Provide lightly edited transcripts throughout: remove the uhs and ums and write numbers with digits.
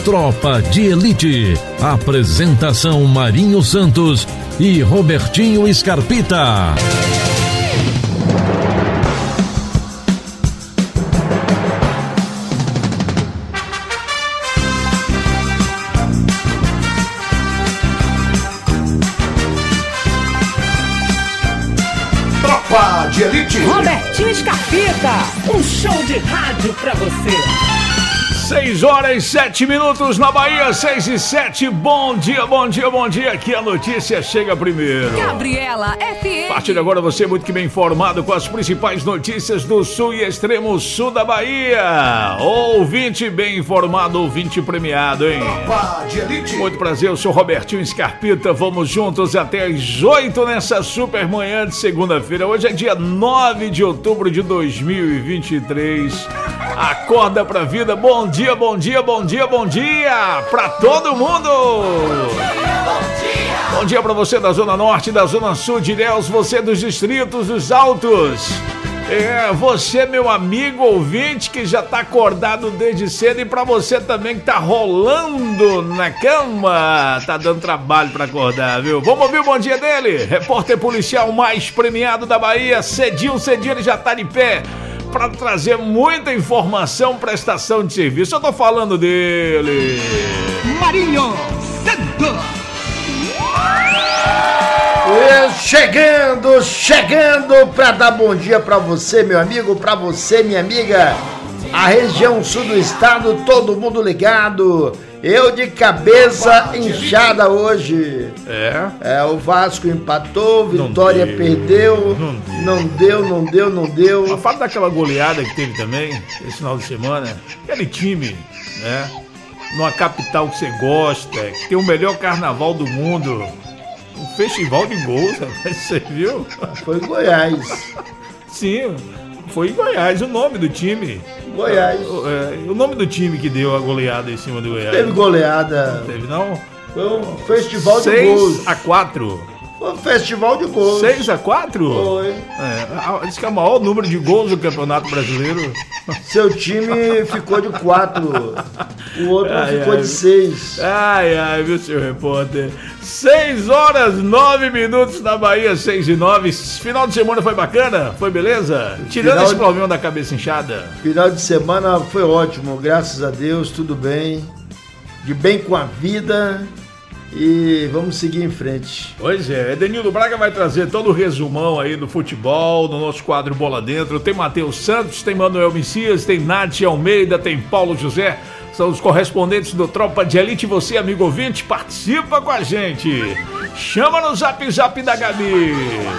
Tropa de Elite. Apresentação Marinho Santos e Robertinho Scarpita. Tropa de Elite. Robertinho Scarpita, um show de rádio pra você. 6h07 na Bahia, 6h07. Bom dia, bom dia, bom dia. Aqui a notícia chega primeiro. Gabriela FM. A partir de agora você é muito que bem informado com as principais notícias do sul e extremo sul da Bahia. Ouvinte bem informado, ouvinte premiado, hein? Tropa de Elite. Muito prazer, eu sou Robertinho Scarpita. Vamos juntos até às 8 nessa super manhã de segunda-feira. Hoje é dia 9 de outubro de 2023. Acorda pra vida. Bom dia, bom dia, bom dia, bom dia pra todo mundo. Bom dia pra você da Zona Norte, da Zona Sul de Ilhéus, você dos distritos dos Altos. Você, meu amigo ouvinte, que já tá acordado desde cedo, e pra você também que tá rolando na cama, tá dando trabalho pra acordar, viu? Vamos ouvir o bom dia dele, repórter policial mais premiado da Bahia, cedinho ele já tá de pé para trazer muita informação para a estação de serviço. Eu tô falando dele, Marinho Santos. Chegando para dar bom dia para você, meu amigo, para você, minha amiga. A região sul do estado, todo mundo ligado. Eu de cabeça inchada hoje. O Vasco empatou, Vitória perdeu. Não deu. Mas fala daquela goleada que teve também, esse final de semana. Aquele time, né? Numa capital que você gosta, que tem o melhor carnaval do mundo. Um festival de gols, rapaz, você viu? Foi em Goiás. Sim, foi em Goiás, o nome do time. Goiás. O nome do time que deu a goleada em cima do Goiás. Teve goleada. Não teve, não? Foi um festival de gols. 6-4. Foi um festival de gols. 6-4? Foi. Diz que é o maior número de gols do Campeonato Brasileiro. Seu time ficou de 4. O outro ficou de 6. Ai, viu, seu repórter? 6h09 na Bahia, 6h09. Final de semana foi bacana? Foi beleza? Tirando esse problema da cabeça inchada. Final de semana foi ótimo, graças a Deus, tudo bem. De bem com a vida. E vamos seguir em frente. Pois é, Edenildo Braga vai trazer todo o resumão aí do futebol, no nosso quadro Bola Dentro. Tem Matheus Santos, tem Manuel Messias, tem Nath Almeida, tem Paulo José. São os correspondentes do Tropa de Elite. Você, amigo ouvinte, participa com a gente. Chama no Zap da Gabi.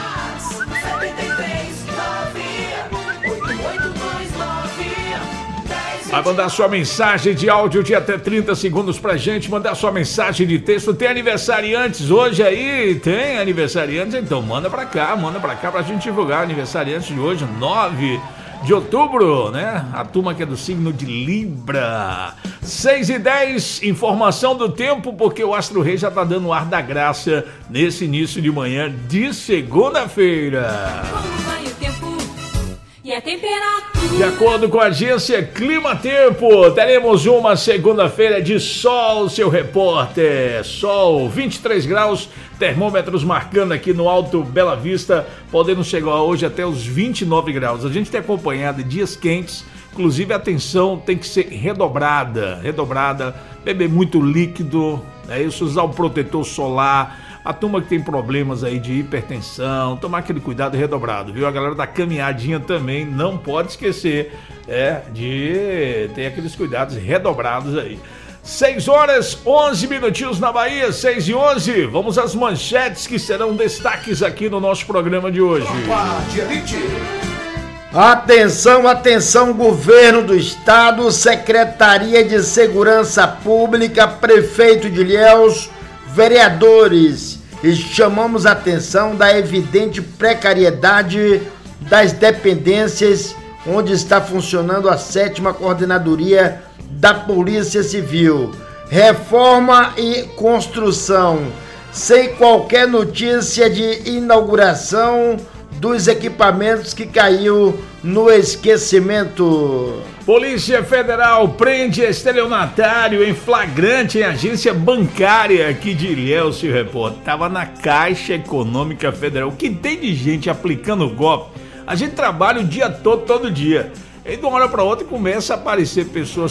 Vai mandar sua mensagem de áudio de até 30 segundos pra gente, mandar sua mensagem de texto. Tem aniversariantes hoje aí? Tem aniversariantes? Então manda pra cá pra gente divulgar aniversariantes de hoje, 9 de outubro, né? A turma que é do signo de Libra. 6h10, informação do tempo, porque o Astro Rei já tá dando o ar da graça nesse início de manhã de segunda-feira. Como vai o tempo e a temperatura? De acordo com a agência Clima Tempo, teremos uma segunda-feira de sol, seu repórter. Sol, 23 graus, termômetros marcando aqui no Alto Bela Vista, podendo chegar hoje até os 29 graus. A gente tem acompanhado dias quentes, inclusive a atenção tem que ser redobrada, beber muito líquido, isso, usar o protetor solar. A turma que tem problemas aí de hipertensão, tomar aquele cuidado redobrado, viu? A galera da caminhadinha também não pode esquecer de ter aqueles cuidados redobrados aí. 6h11 na Bahia, 6h11. Vamos às manchetes que serão destaques aqui no nosso programa de hoje. Atenção, governo do estado, Secretaria de Segurança Pública, prefeito de Ilhéus, vereadores, e chamamos a atenção da evidente precariedade das dependências onde está funcionando a 7ª Coordenadoria da Polícia Civil. Reforma e construção, sem qualquer notícia de inauguração dos equipamentos que caiu no esquecimento. Polícia Federal prende estelionatário em flagrante em agência bancária aqui de Ilhéus, se repórter. Tava na Caixa Econômica Federal. O que tem de gente aplicando golpe? A gente trabalha o dia todo dia. E de uma hora para outra começa a aparecer pessoas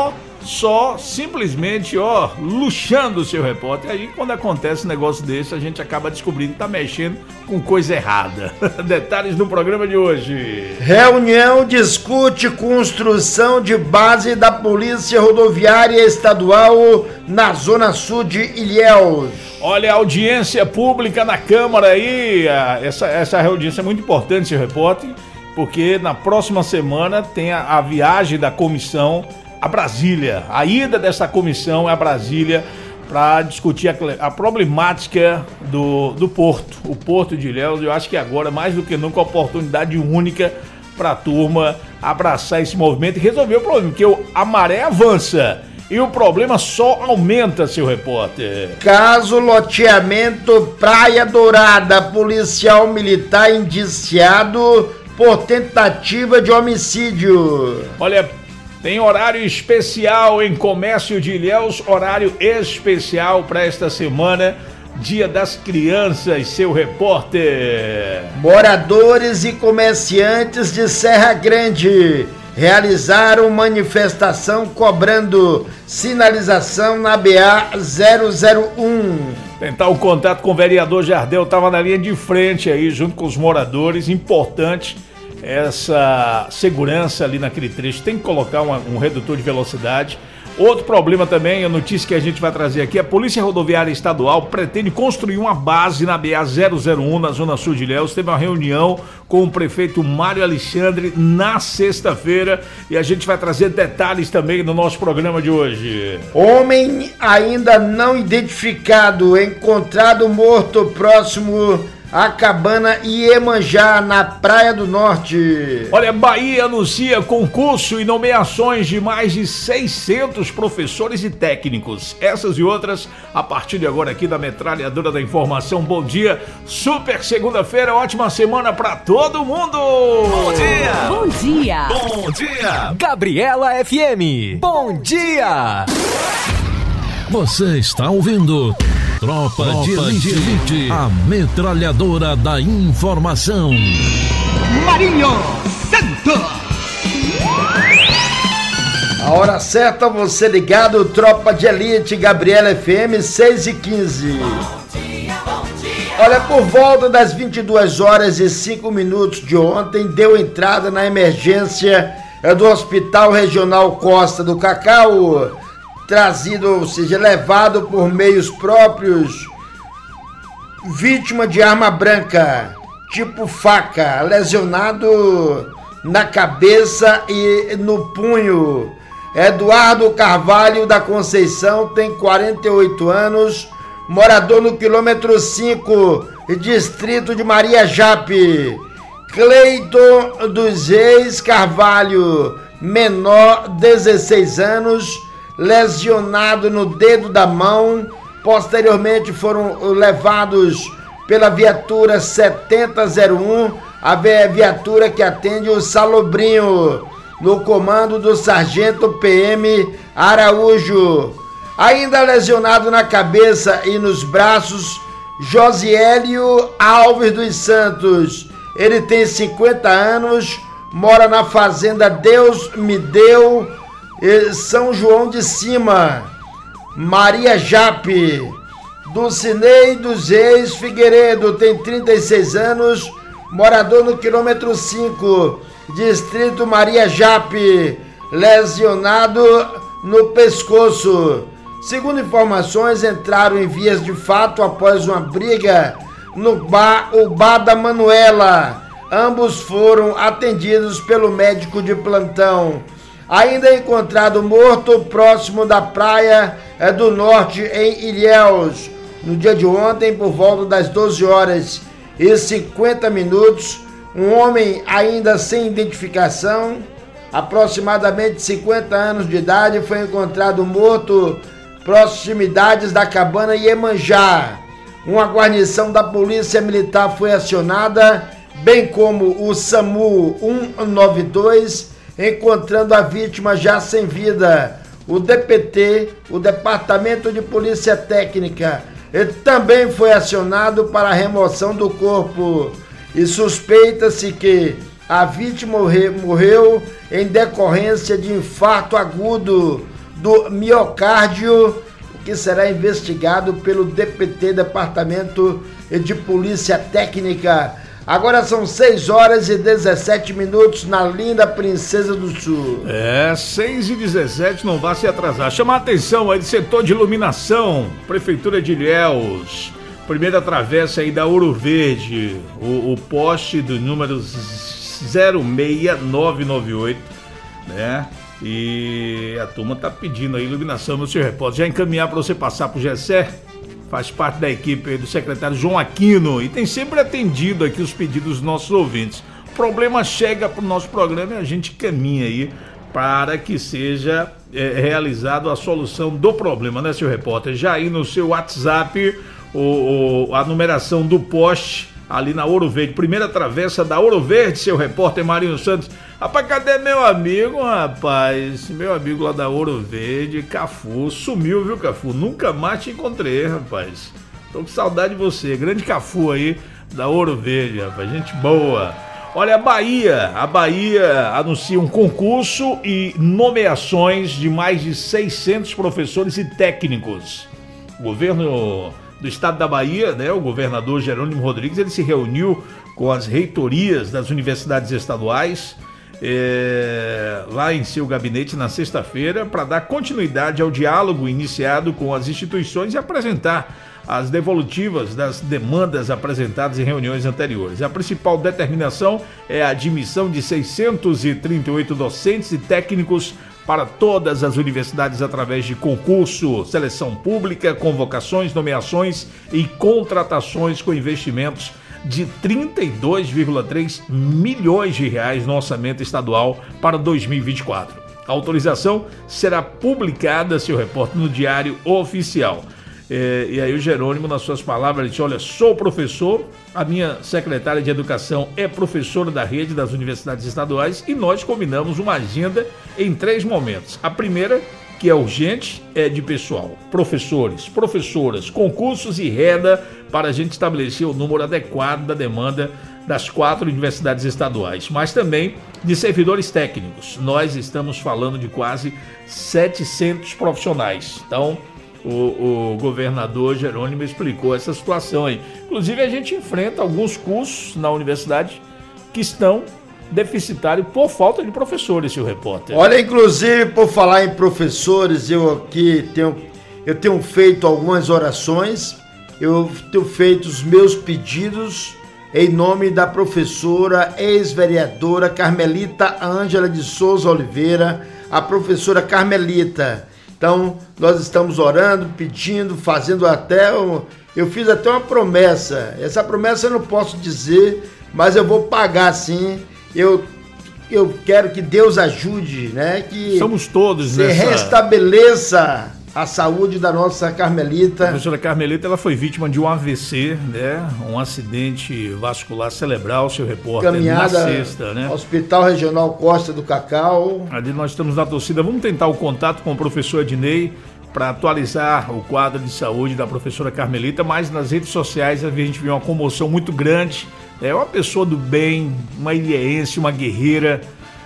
simplesmente, luxando o seu repórter. Aí quando acontece um negócio desse, a gente acaba descobrindo que tá mexendo com coisa errada. Detalhes no programa de hoje. Reunião discute construção de base da Polícia Rodoviária Estadual na Zona Sul de Ilhéus. Olha, a audiência pública na Câmara aí, essa audiência é muito importante, seu repórter, porque na próxima semana tem a viagem da comissão a Brasília. A ida dessa comissão é a Brasília para discutir a problemática do porto, o Porto de Ilhéus. Eu acho que agora, mais do que nunca, uma oportunidade única para a turma abraçar esse movimento e resolver o problema, porque a maré avança e o problema só aumenta, seu repórter. Caso loteamento Praia Dourada, policial militar indiciado por tentativa de homicídio. Olha, tem horário especial em Comércio de Ilhéus, horário especial para esta semana, Dia das Crianças, seu repórter. Moradores e comerciantes de Serra Grande realizaram manifestação cobrando sinalização na BA-001. Tentar o contato com o vereador Jardel, estava na linha de frente aí, junto com os moradores. Importante essa segurança ali naquele trecho, tem que colocar um redutor de velocidade. Outro problema também, a notícia que a gente vai trazer aqui, a Polícia Rodoviária Estadual pretende construir uma base na BA-001, na Zona Sul de Ilhéus. Teve uma reunião com o prefeito Mário Alexandre na sexta-feira e a gente vai trazer detalhes também no nosso programa de hoje. Homem ainda não identificado, encontrado morto próximo a cabana Iemanjá, na Praia do Norte. Olha, Bahia anuncia concurso e nomeações de mais de 600 professores e técnicos. Essas e outras a partir de agora aqui da Metralhadora da Informação. Bom dia, super segunda-feira, ótima semana pra todo mundo. Bom dia. Bom dia. Bom dia. Gabriela FM. Bom dia. Você está ouvindo Tropa de Elite, a Metralhadora da Informação. Marinho Santos. A hora certa, você ligado, Tropa de Elite, Gabriela FM, 6h15. Olha, por volta das 22h05 de ontem, deu entrada na emergência do Hospital Regional Costa do Cacau, trazido, ou seja, levado por meios próprios, vítima de arma branca, tipo faca, lesionado na cabeça e no punho. Eduardo Carvalho da Conceição tem 48 anos, morador no quilômetro 5, distrito de Maria Jape. Cleiton dos Reis Carvalho, menor, 16 anos, lesionado no dedo da mão. Posteriormente foram levados pela viatura 7001, a viatura que atende o Salobrinho, no comando do sargento PM Araújo. Ainda lesionado na cabeça e nos braços, Josiélio Alves dos Santos. Ele tem 50 anos, mora na fazenda Deus Me Deu, São João de Cima, Maria Jape. Dulcinei dos Reis Figueiredo tem 36 anos, morador no quilômetro 5, distrito Maria Jape, lesionado no pescoço. Segundo informações, entraram em vias de fato após uma briga no bar, o Bar da Manuela. Ambos foram atendidos pelo médico de plantão. Ainda encontrado morto próximo da Praia do Norte, em Ilhéus. No dia de ontem, por volta das 12h50, um homem ainda sem identificação, aproximadamente 50 anos de idade, foi encontrado morto proximidades da cabana Iemanjá. Uma guarnição da Polícia Militar foi acionada bem como o SAMU 192, encontrando a vítima já sem vida. O DPT, o Departamento de Polícia Técnica, também foi acionado para a remoção do corpo e suspeita-se que a vítima morreu em decorrência de infarto agudo do miocárdio, o que será investigado pelo DPT, Departamento de Polícia Técnica. Agora são 6h17 na linda Princesa do Sul. 6h17, não vá se atrasar. Chama a atenção aí do setor de iluminação, Prefeitura de Ilhéus. Primeira travessa aí da Ouro Verde, o poste do número 06998, né? E a turma tá pedindo aí iluminação, meu senhor repórter. Já encaminhar para você passar pro Gessé, faz parte da equipe aí do secretário João Aquino e tem sempre atendido aqui os pedidos dos nossos ouvintes. O problema chega pro nosso programa e a gente caminha aí para que seja realizado a solução do problema, né, senhor repórter? Já aí no seu WhatsApp, a numeração do poste ali na Ouro Verde, primeira travessa da Ouro Verde, seu repórter Marinho Santos. Rapaz, cadê meu amigo, rapaz? Meu amigo lá da Ouro Verde, Cafu, sumiu, viu, Cafu? Nunca mais te encontrei, rapaz. Tô com saudade de você, grande Cafu aí da Ouro Verde, rapaz, gente boa. Olha, a Bahia anuncia um concurso e nomeações de mais de 600 professores e técnicos. O governo do estado da Bahia, né, o governador Jerônimo Rodrigues, ele se reuniu com as reitorias das universidades estaduais lá em seu gabinete na sexta-feira para dar continuidade ao diálogo iniciado com as instituições e apresentar as devolutivas das demandas apresentadas em reuniões anteriores. A principal determinação é a admissão de 638 docentes e técnicos para todas as universidades através de concurso, seleção pública, convocações, nomeações e contratações com investimentos de R$ 32,3 milhões de reais no orçamento estadual para 2024. A autorização será publicada, seu repórter, no Diário Oficial. E aí o Jerônimo, nas suas palavras, disse: olha, sou professor, a minha secretária de educação é professora da rede das universidades estaduais e nós combinamos uma agenda em 3 momentos. A primeira, que é urgente, é de pessoal, professores, professoras, concursos e reda para a gente estabelecer o número adequado da demanda das 4 universidades estaduais, mas também de servidores técnicos. Nós estamos falando de quase 700 profissionais. Então, o governador Jerônimo explicou essa situação aí. Inclusive, a gente enfrenta alguns cursos na universidade que estão deficitários por falta de professores, seu repórter. Olha, inclusive, por falar em professores, eu tenho feito algumas orações, eu tenho feito os meus pedidos em nome da professora ex-vereadora Carmelita Ângela de Souza Oliveira, a professora Carmelita. Então, nós estamos orando, pedindo, fazendo até... Eu fiz até uma promessa. Essa promessa eu não posso dizer, mas eu vou pagar sim. Eu quero que Deus ajude, né? Que somos todos se restabeleça a saúde da nossa Carmelita. A professora Carmelita, ela foi vítima de um AVC, né? Um acidente vascular cerebral, seu repórter, caminhada na sexta, né? Hospital Regional Costa do Cacau. Ali nós estamos na torcida. Vamos tentar o contato com o professor Ednei para atualizar o quadro de saúde da professora Carmelita, mas nas redes sociais a gente viu uma comoção muito grande. É uma pessoa do bem, uma ilhéense, uma guerreira,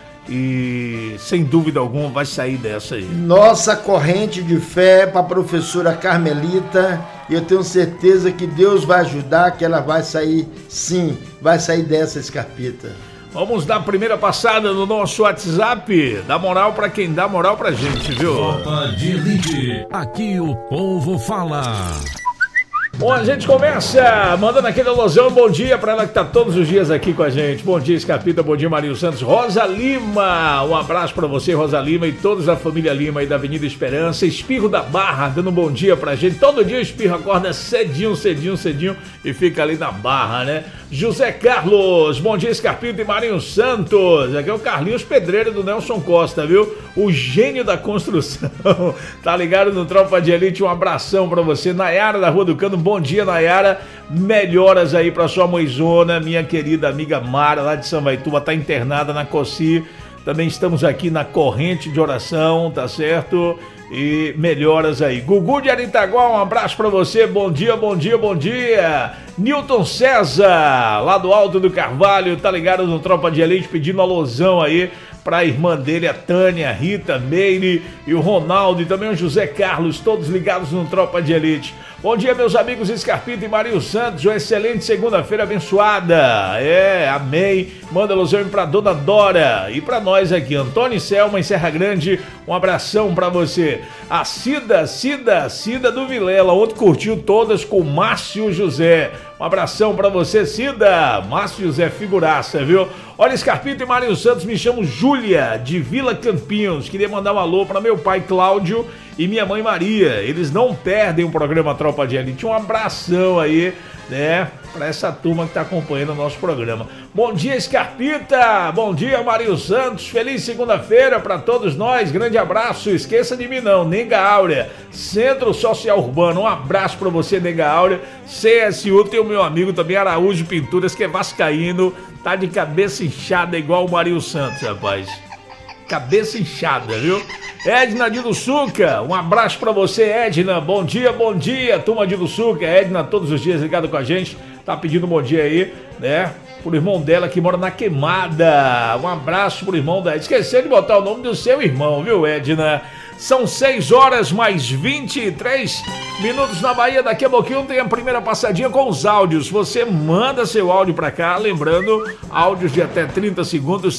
e sem dúvida alguma vai sair dessa aí. Nossa corrente de fé para a professora Carmelita, e eu tenho certeza que Deus vai ajudar, que ela vai sair, sim, vai sair dessa, Scarpita. Vamos dar a primeira passada no nosso WhatsApp, dá moral para quem dá moral pra gente, viu? Tropa de Elite, aqui o povo fala. Bom, a gente começa mandando aquele alusão, bom dia para ela que tá todos os dias aqui com a gente. Bom dia, Scarpita, bom dia, Marinho Santos. Rosa Lima, um abraço para você, Rosa Lima, e todos da família Lima aí da Avenida Esperança. Espirro da Barra, dando um bom dia pra gente. Todo dia o Espirro acorda cedinho e fica ali na Barra, né? José Carlos, bom dia, Scarpita e Marinho Santos. Aqui é o Carlinhos Pedreiro do Nelson Costa, viu? O gênio da construção. Tá ligado no Tropa de Elite? Um abração pra você. Nayara da Rua do Cano, bom dia, Nayara. Melhoras aí pra sua mãezona, minha querida amiga Mara, lá de Sambaituba, tá internada na COCI. Também estamos aqui na corrente de oração, tá certo? E melhoras aí. Gugu de Aritaguá, um abraço pra você. Bom dia, bom dia, bom dia. Newton César, lá do Alto do Carvalho, tá ligado no Tropa de Elite, pedindo alusão aí pra irmã dele, a Tânia, a Rita, Meire e o Ronaldo e também o José Carlos, todos ligados no Tropa de Elite. Bom dia, meus amigos Scarpita e Mario Santos, uma excelente segunda-feira abençoada. Amém. Manda alusão pra Dona Dora e pra nós aqui, Antônio e Selma em Serra Grande, um abração pra você. A Cida do Vilela, ontem curtiu todas com Márcio José. Um abração pra você, Cida. Márcio José, figuraça, viu? Olha, Scarpita e Mario Santos, me chamo Júlia, de Vila Campinhos. Queria mandar um alô para meu pai Cláudio e minha mãe Maria. Eles não perdem o programa Tropa de Elite. Um abração aí, né, para essa turma que tá acompanhando o nosso programa. Bom dia, Scarpita. Bom dia, Mario Santos. Feliz segunda-feira para todos nós. Grande abraço. Esqueça de mim não, Nega Áurea, Centro Social Urbano. Um abraço para você, Nega Áurea. CSU, tem o meu amigo também, Araújo Pinturas, que é vascaíno. Tá de cabeça inchada igual o Mario Santos, rapaz. Cabeça inchada, viu? Edna de Luçuca, um abraço pra você, Edna. Bom dia, turma de Luçuca. Edna, todos os dias ligado com a gente. Tá pedindo um bom dia aí, né? Pro irmão dela que mora na Queimada. Um abraço pro irmão da Edna. Esqueceu de botar o nome do seu irmão, viu, Edna? São 6 horas mais 23 minutos na Bahia. Daqui a pouquinho tem a primeira passadinha com os áudios. Você manda seu áudio pra cá, lembrando, áudios de até 30 segundos,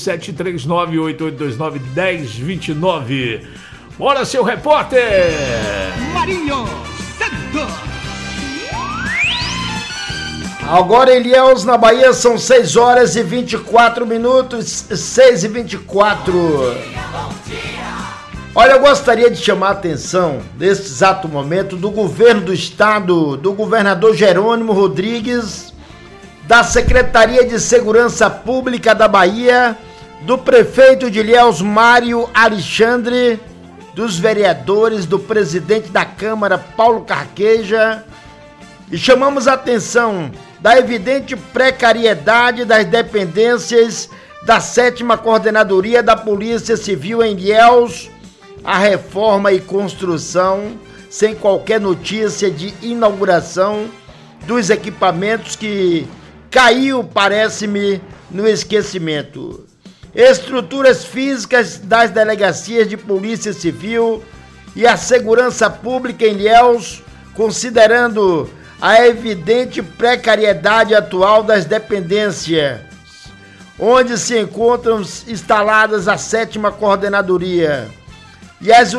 739-8829-1029. Bora, seu repórter! Marinho Santos. Agora, Ilhéus, na Bahia, são 6 horas e 24 minutos, 6 e 24. Olha, eu gostaria de chamar a atenção, neste exato momento, do governo do estado, do governador Jerônimo Rodrigues, da Secretaria de Segurança Pública da Bahia, do prefeito de Ilhéus, Mário Alexandre, dos vereadores, do presidente da Câmara, Paulo Carqueja, e chamamos a atenção da evidente precariedade das dependências da 7ª Coordenadoria da Polícia Civil em Ilhéus, a reforma e construção, sem qualquer notícia de inauguração dos equipamentos que caiu, parece-me, no esquecimento. Estruturas físicas das delegacias de Polícia Civil e a segurança pública em Ilhéus, considerando a evidente precariedade atual das dependências, onde se encontram instaladas a 7ª Coordenadoria e as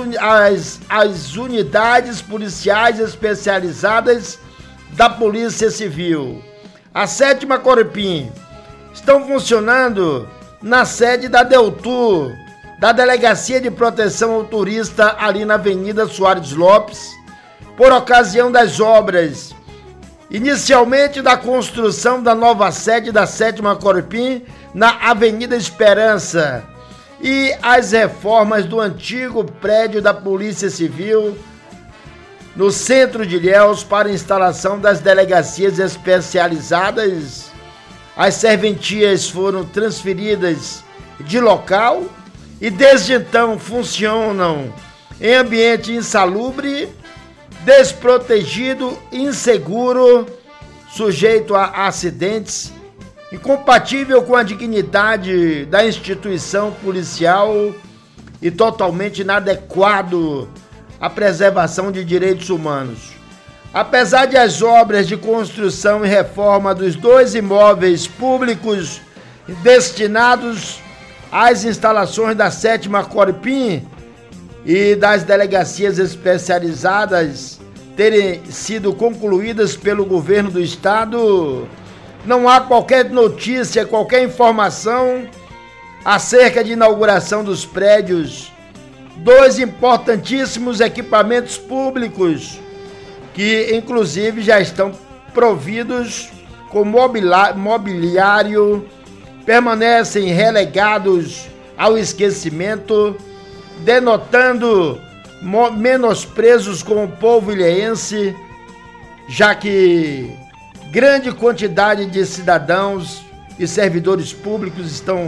unidades policiais especializadas da Polícia Civil. A 7ª Corpim estão funcionando na sede da Deltur, da Delegacia de Proteção ao Turista, ali na Avenida Soares Lopes, por ocasião das obras, inicialmente da construção da nova sede da 7ª Corpim na Avenida Esperança, e as reformas do antigo prédio da Polícia Civil no centro de Ilhéus para instalação das delegacias especializadas. As serventias foram transferidas de local e desde então funcionam em ambiente insalubre, desprotegido, inseguro, sujeito a acidentes, incompatível com a dignidade da instituição policial e totalmente inadequado à preservação de direitos humanos. Apesar de as obras de construção e reforma dos 2 imóveis públicos destinados às instalações da 7ª Corpim e das delegacias especializadas terem sido concluídas pelo governo do estado, não há qualquer notícia, qualquer informação acerca de inauguração dos prédios, 2 importantíssimos equipamentos públicos que inclusive já estão providos com mobiliário, permanecem relegados ao esquecimento, denotando menosprezos com o povo ilhéense, já que grande quantidade de cidadãos e servidores públicos estão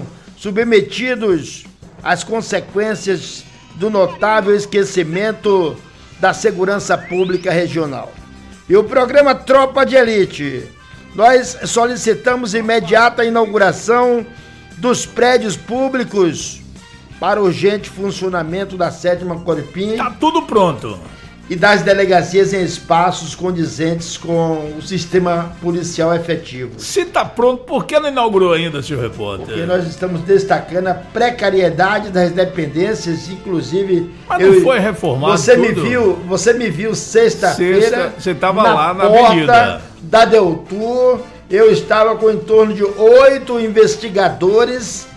submetidos às consequências do notável esquecimento da segurança pública regional. E o programa Tropa de Elite, nós solicitamos imediata inauguração dos prédios públicos para urgente funcionamento da 7ª Corpim. Tá tudo pronto. E das delegacias em espaços condizentes com o sistema policial efetivo. Se tá pronto, por que não inaugurou ainda, senhor repórter? Porque nós estamos destacando a precariedade das dependências, inclusive... Mas não foi reformado tudo? Você me viu sexta-feira, você estava lá na porta avenida da Deltur. Eu estava com em torno de 8 investigadores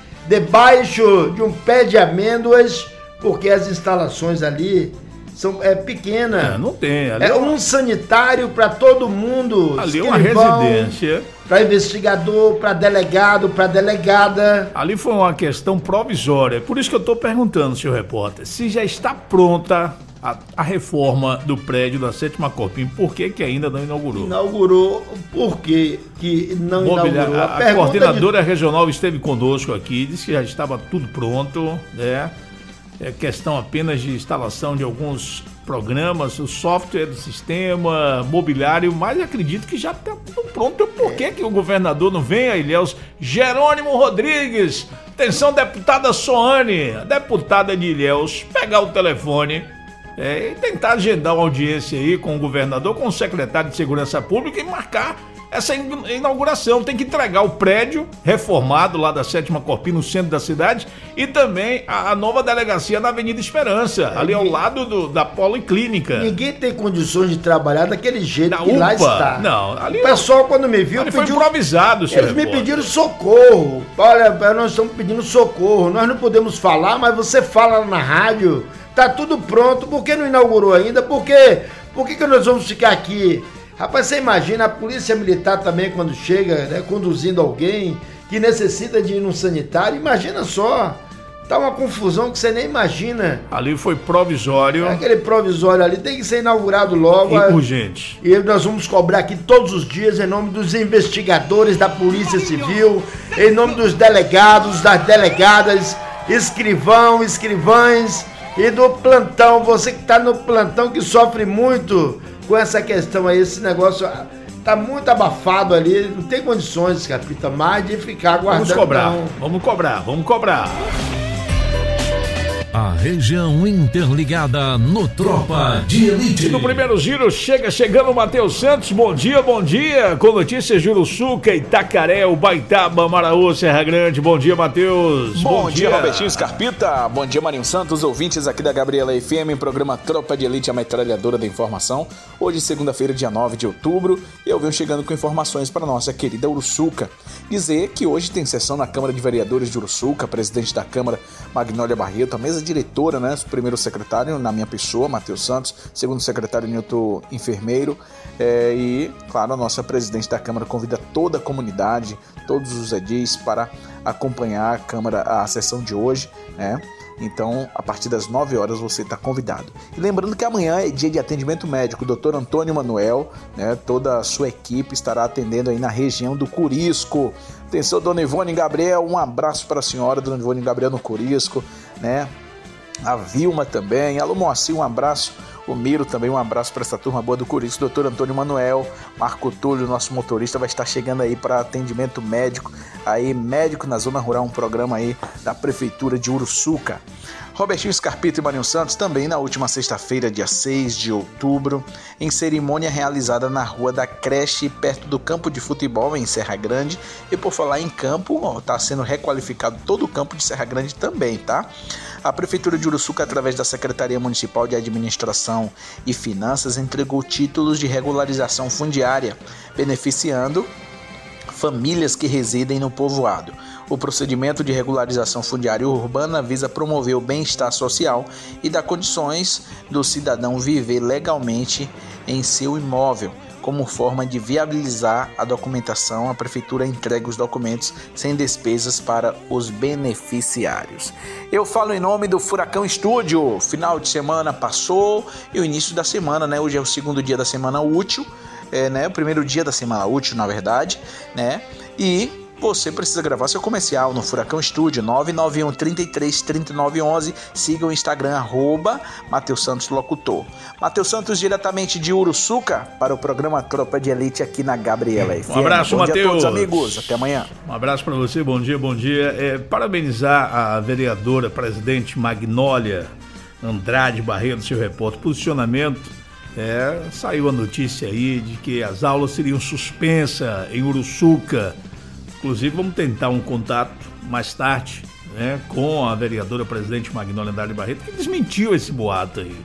debaixo de um pé de amêndoas, porque as instalações ali são pequenas. Não tem. Ali é um sanitário para todo mundo. Ali é uma residência. Para investigador, para delegado, para delegada. Ali foi uma questão provisória. Por isso que eu estou perguntando, senhor repórter, se já está pronta a reforma do prédio da 7ª Corpim, por que ainda não inaugurou? Inaugurou, por que não inaugurou? A coordenadora regional esteve conosco aqui, disse que já estava tudo pronto, né? É questão apenas de instalação de alguns programas, o software do sistema, mobiliário, mas acredito que já está tudo pronto. Por que o governador não vem a Ilhéus? Jerônimo Rodrigues, atenção, deputada Soane, a deputada de Ilhéus, pegar o telefone e tentar agendar uma audiência aí com o governador, com o secretário de Segurança Pública e marcar essa inauguração. Tem que entregar o prédio reformado lá da 7ª Corpim, no centro da cidade, e também a nova delegacia na Avenida Esperança, ali ao lado da Policlínica. Ninguém tem condições de trabalhar daquele jeito da que UPA. Lá está. Não, ali o pessoal, quando me viu, foi improvisado, senhor. Eles me pediram socorro. Olha, nós estamos pedindo socorro. Nós não podemos falar, mas você fala na rádio. Tá tudo pronto. Por que não inaugurou ainda? Por que nós vamos ficar aqui? Rapaz, você imagina a polícia militar também quando chega, né, conduzindo alguém que necessita de ir num sanitário. Imagina só, tá uma confusão que você nem imagina. Ali foi provisório. Aquele provisório ali tem que ser inaugurado logo. Urgente. E nós vamos cobrar aqui todos os dias em nome dos investigadores da Polícia Civil, em nome dos delegados, das delegadas, escrivães e do plantão. Você que tá no plantão, que sofre muito com essa questão aí, esse negócio tá muito abafado ali, não tem condições, capita, mais de ficar aguardando. Vamos cobrar. A região interligada no Tropa de Elite. No primeiro giro, chegando o Matheus Santos. Bom dia, com notícias de Uruçuca, Itacaré, Ubaitaba, Maraú, Serra Grande. Bom dia, Matheus. Bom dia, Robertinho Scarpita. Bom dia, Marinho Santos, ouvintes aqui da Gabriela FM, programa Tropa de Elite, a metralhadora da informação. Hoje, segunda-feira, dia 9 de outubro, eu venho chegando com informações para nossa querida Uruçuca. Dizer que hoje tem sessão na Câmara de Vereadores de Uruçuca, presidente da Câmara, Magnólia Barreto, a mesa diretora, né, primeiro secretário, na minha pessoa, Matheus Santos, segundo secretário, Nilton Enfermeiro, e, claro, a nossa presidente da Câmara convida toda a comunidade, todos os edis para acompanhar a sessão de hoje, né? Então, a partir das 9 horas você está convidado. E lembrando que amanhã é dia de atendimento médico. O Dr. Antônio Manuel, né, toda a sua equipe estará atendendo aí na região do Curisco. Atenção, Dona Ivone Gabriel, um abraço para a senhora, Dona Ivone Gabriel no Curisco, né? A Vilma também, alô Moacir, um abraço. O Miro também, um abraço para essa turma boa do Curisco. Dr. Antônio Manuel, Marco Túlio, nosso motorista, vai estar chegando aí para atendimento médico. Aí, médico na Zona Rural, um programa aí da Prefeitura de Uruçuca. Robertinho Scarpita e Marinho Santos também na última sexta-feira, dia 6 de outubro, em cerimônia realizada na Rua da Creche, perto do campo de futebol em Serra Grande. E por falar em campo, está sendo requalificado todo o campo de Serra Grande também, tá? A Prefeitura de Uruçuca, através da Secretaria Municipal de Administração e Finanças, entregou títulos de regularização fundiária, beneficiando famílias que residem no povoado. O procedimento de regularização fundiária urbana visa promover o bem-estar social e dar condições do cidadão viver legalmente em seu imóvel. Como forma de viabilizar a documentação, a Prefeitura entrega os documentos sem despesas para os beneficiários. Eu falo em nome do Furacão Estúdio. Final de semana passou e o início da semana, né? Hoje é o segundo dia da semana útil. né? O primeiro dia da semana útil, na verdade, né? E você precisa gravar seu comercial no Furacão Estúdio 991 33 3911. Siga o Instagram @Matheus Santos Locutor. Matheus Santos, diretamente de Uruçuca, para o programa Tropa de Elite aqui na Gabriela FM. Um abraço, Matheus. Bom dia a todos, amigos. Até amanhã. Um abraço para você, bom dia. Parabenizar a vereadora presidente Magnólia Andrade Barreto, seu repórter. Posicionamento, saiu a notícia aí de que as aulas seriam suspensas em Uruçuca. Inclusive, vamos tentar um contato mais tarde, né, com a vereadora presidente Magnólia Andrade Barreto, que desmentiu esse boato aí.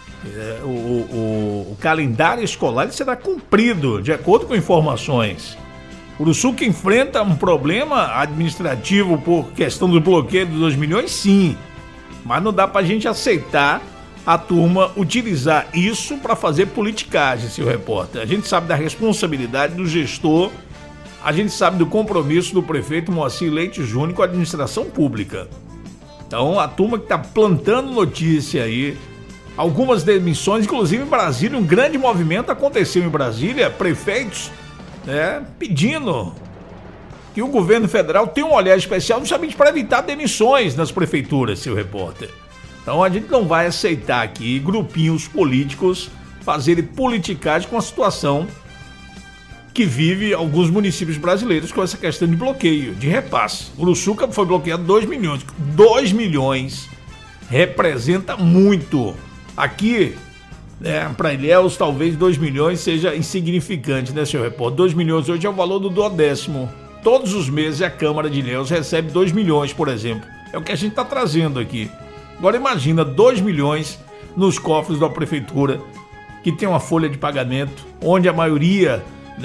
O calendário escolar ele será cumprido, de acordo com informações. Uruçuca enfrenta um problema administrativo por questão do bloqueio dos 2 milhões, sim. Mas não dá pra gente aceitar a turma utilizar isso para fazer politicagem, seu repórter. A gente sabe da responsabilidade do gestor. A gente sabe do compromisso do prefeito Moacir Leite Júnior com a administração pública. Então, a turma que está plantando notícia aí, algumas demissões, inclusive em Brasília, um grande movimento aconteceu em Brasília, prefeitos pedindo que o governo federal tenha um olhar especial justamente para evitar demissões nas prefeituras, seu repórter. Então, a gente não vai aceitar aqui grupinhos políticos fazerem politicagem com a situação que vive alguns municípios brasileiros com essa questão de bloqueio, de repasse. Uruçuca foi bloqueado 2 milhões. 2 milhões representa muito. Aqui, para Ilhéus, talvez 2 milhões seja insignificante, né, senhor repórter? 2 milhões hoje é o valor do 12º. Todos os meses a Câmara de Ilhéus recebe 2 milhões, por exemplo. É o que a gente está trazendo aqui. Agora imagina 2 milhões nos cofres da prefeitura, que tem uma folha de pagamento, onde a maioria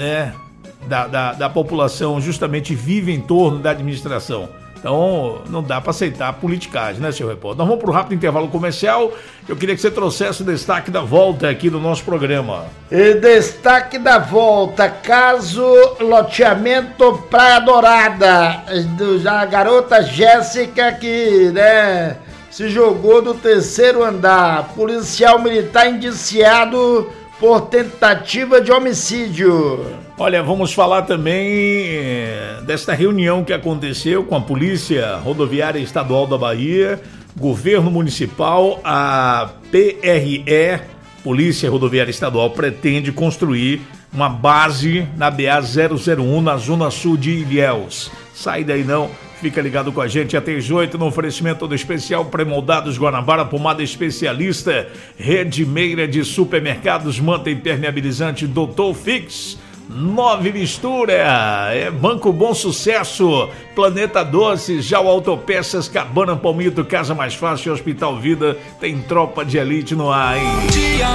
da população justamente vive em torno da administração. Então não dá para aceitar a politicagem, né, senhor repórter? Nós vamos para o rápido intervalo comercial. Eu queria que você trouxesse o destaque da volta aqui do nosso programa. E destaque da volta, caso loteamento Praia Dourada, da garota Jéssica que, se jogou do 3º andar. Policial militar indiciado por tentativa de homicídio. Olha, vamos falar também desta reunião que aconteceu com a Polícia Rodoviária Estadual da Bahia, Governo Municipal, a PRE, Polícia Rodoviária Estadual, pretende construir uma base na BA-001 na Zona Sul de Ilhéus. Sai daí não. Fica ligado com a gente até as 8 no oferecimento do especial Pré-Moldados Guanabara, pomada especialista, Rede Meira de supermercados, manta impermeabilizante Doutor Fix, 9 Mistura, Banco Bom Sucesso, Planeta Doces, Jau Autopeças, Cabana Palmito, Casa Mais Fácil, Hospital Vida, tem Tropa de Elite no ar, hein? Bom dia!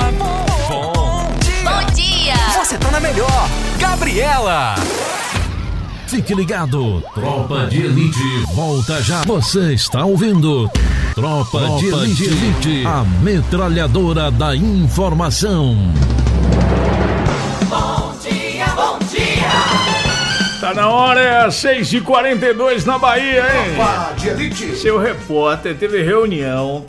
Bom dia! Você tá na melhor, Gabriela! Fique ligado, Tropa de Elite volta já. Você está ouvindo Tropa de Elite, a metralhadora da informação. Bom dia, bom dia. Tá na hora, 6h42 na Bahia, hein? Tropa de Elite. Seu repórter, teve reunião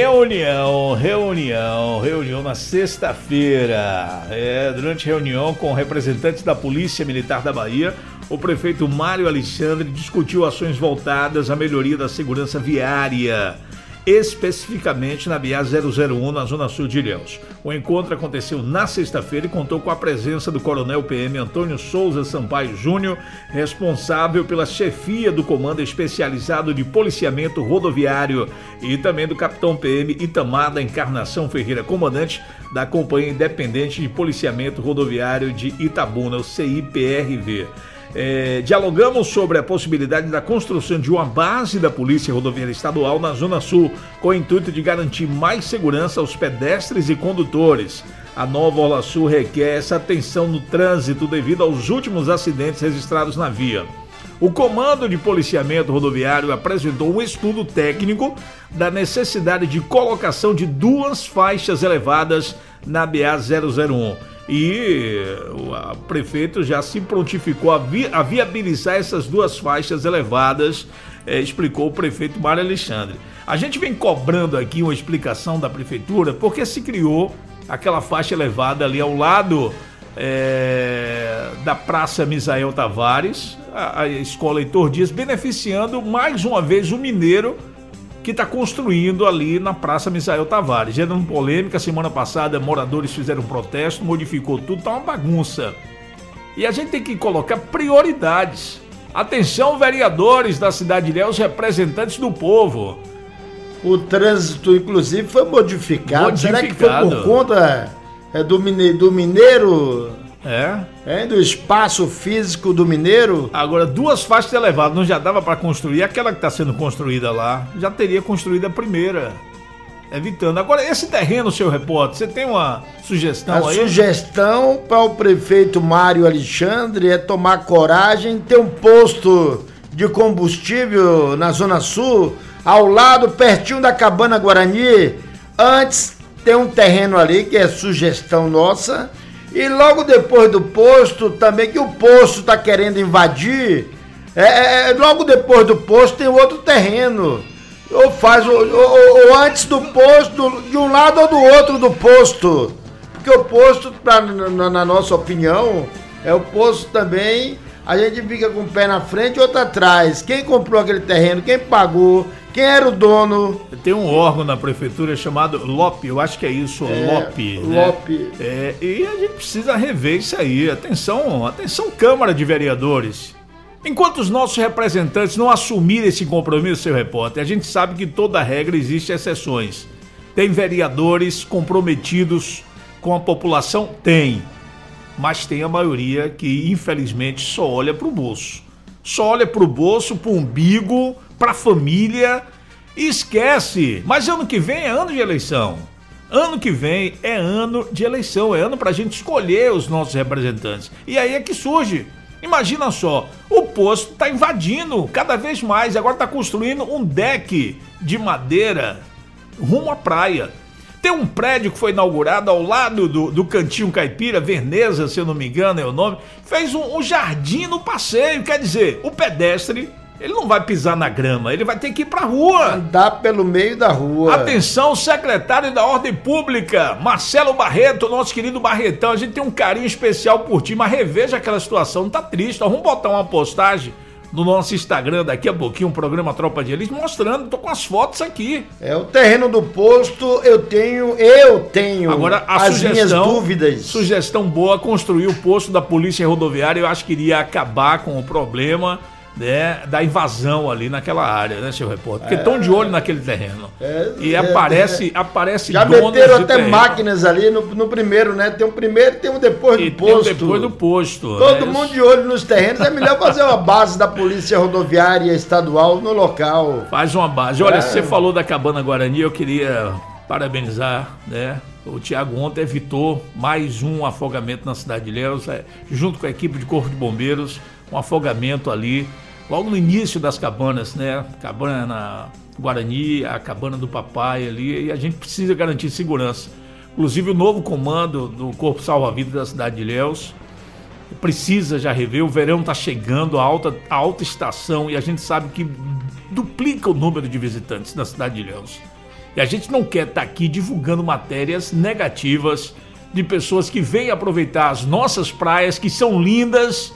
na sexta-feira. Durante reunião com representantes da Polícia Militar da Bahia, o prefeito Mário Alexandre discutiu ações voltadas à melhoria da segurança viária, especificamente na BA-001, na Zona Sul de Ilhéus. O encontro aconteceu na sexta-feira e contou com a presença do coronel PM Antônio Souza Sampaio Júnior, responsável pela chefia do Comando Especializado de Policiamento Rodoviário, e também do capitão PM Itamar da Encarnação Ferreira, comandante da Companhia Independente de Policiamento Rodoviário de Itabuna, o CIPRV. Dialogamos sobre a possibilidade da construção de uma base da Polícia Rodoviária Estadual na Zona Sul, com o intuito de garantir mais segurança aos pedestres e condutores. A nova Orla Sul requer essa atenção no trânsito devido aos últimos acidentes registrados na via. O Comando de Policiamento Rodoviário apresentou um estudo técnico da necessidade de colocação de 2 faixas elevadas na BA-001. E o prefeito já se prontificou a viabilizar essas 2 faixas elevadas, explicou o prefeito Mário Alexandre. A gente vem cobrando aqui uma explicação da prefeitura porque se criou aquela faixa elevada ali ao lado da Praça Misael Tavares, a Escola Heitor Dias, beneficiando mais uma vez o mineiro que está construindo ali na Praça Misael Tavares. Gerando polêmica, semana passada moradores fizeram um protesto, modificou tudo, tá uma bagunça. E a gente tem que colocar prioridades. Atenção, vereadores da cidade de Ilhéus, representantes do povo. O trânsito, inclusive, foi modificado. Será que foi por conta do mineiro? Do espaço físico do mineiro? Agora, 2 faixas elevadas não já dava para construir. Aquela que está sendo construída lá, já teria construído a primeira. Evitando. Agora, esse terreno, seu repórter, você tem uma sugestão aí? A sugestão para o prefeito Mário Alexandre é tomar coragem, ter um posto de combustível na Zona Sul, ao lado, pertinho da Cabana Guarani. Antes tem um terreno ali, que é sugestão nossa, e logo depois do posto, também que o posto está querendo invadir, logo depois do posto tem outro terreno. Ou faz, ou antes do posto, de um lado ou do outro do posto. Porque o posto, na nossa opinião, o posto também, a gente fica com um pé na frente e outro atrás. Quem comprou aquele terreno, quem pagou, quem era o dono. Tem um órgão na prefeitura chamado LOP, eu acho que é isso, LOP. LOP. Né? E a gente precisa rever isso aí. Atenção, Câmara de Vereadores. Enquanto os nossos representantes não assumirem esse compromisso, seu repórter, a gente sabe que toda regra existe exceções. Tem vereadores comprometidos com a população? Tem. Mas tem a maioria que, infelizmente, só olha para o bolso. Só olha para o bolso, para o umbigo, para a família e esquece. Mas ano que vem é ano de eleição. Ano que vem é ano de eleição, é ano para a gente escolher os nossos representantes. E aí é que surge. Imagina só, o posto está invadindo cada vez mais, agora está construindo um deck de madeira rumo à praia. Tem um prédio que foi inaugurado ao lado do Cantinho Caipira, Veneza, se eu não me engano é o nome, fez um jardim no passeio, quer dizer, o pedestre, ele não vai pisar na grama, ele vai ter que ir pra rua. Andar pelo meio da rua. Atenção, secretário da Ordem Pública, Marcelo Barreto, nosso querido Barretão, a gente tem um carinho especial por ti, mas reveja aquela situação, não tá triste, vamos botar uma postagem no nosso Instagram daqui a pouquinho, um programa Tropa de Elite, mostrando, tô com as fotos aqui. O terreno do posto, eu tenho agora, as minhas dúvidas. Sugestão boa, construir o posto da Polícia Rodoviária, eu acho que iria acabar com o problema, né, da invasão ali naquela área, né, seu repórter? Porque estão de olho naquele terreno. E aparece já meteram até máquinas ali no primeiro, né? Tem um primeiro e tem um depois do posto. Tem um depois do posto. Todo mundo de olho nos terrenos. É melhor fazer uma base da Polícia Rodoviária Estadual no local. Faz uma base. Olha, você falou da Cabana Guarani, eu queria parabenizar, né? O Thiago ontem evitou mais um afogamento na cidade de Ilhéus, junto com a equipe de Corpo de Bombeiros, um afogamento ali, logo no início das cabanas, né? Cabana Guarani, a cabana do papai ali, e a gente precisa garantir segurança. Inclusive o novo comando do Corpo Salva-Vidas da cidade de Ilhéus precisa já rever, o verão está chegando, a alta estação, e a gente sabe que duplica o número de visitantes na cidade de Ilhéus. E a gente não quer estar aqui divulgando matérias negativas de pessoas que vêm aproveitar as nossas praias, que são lindas,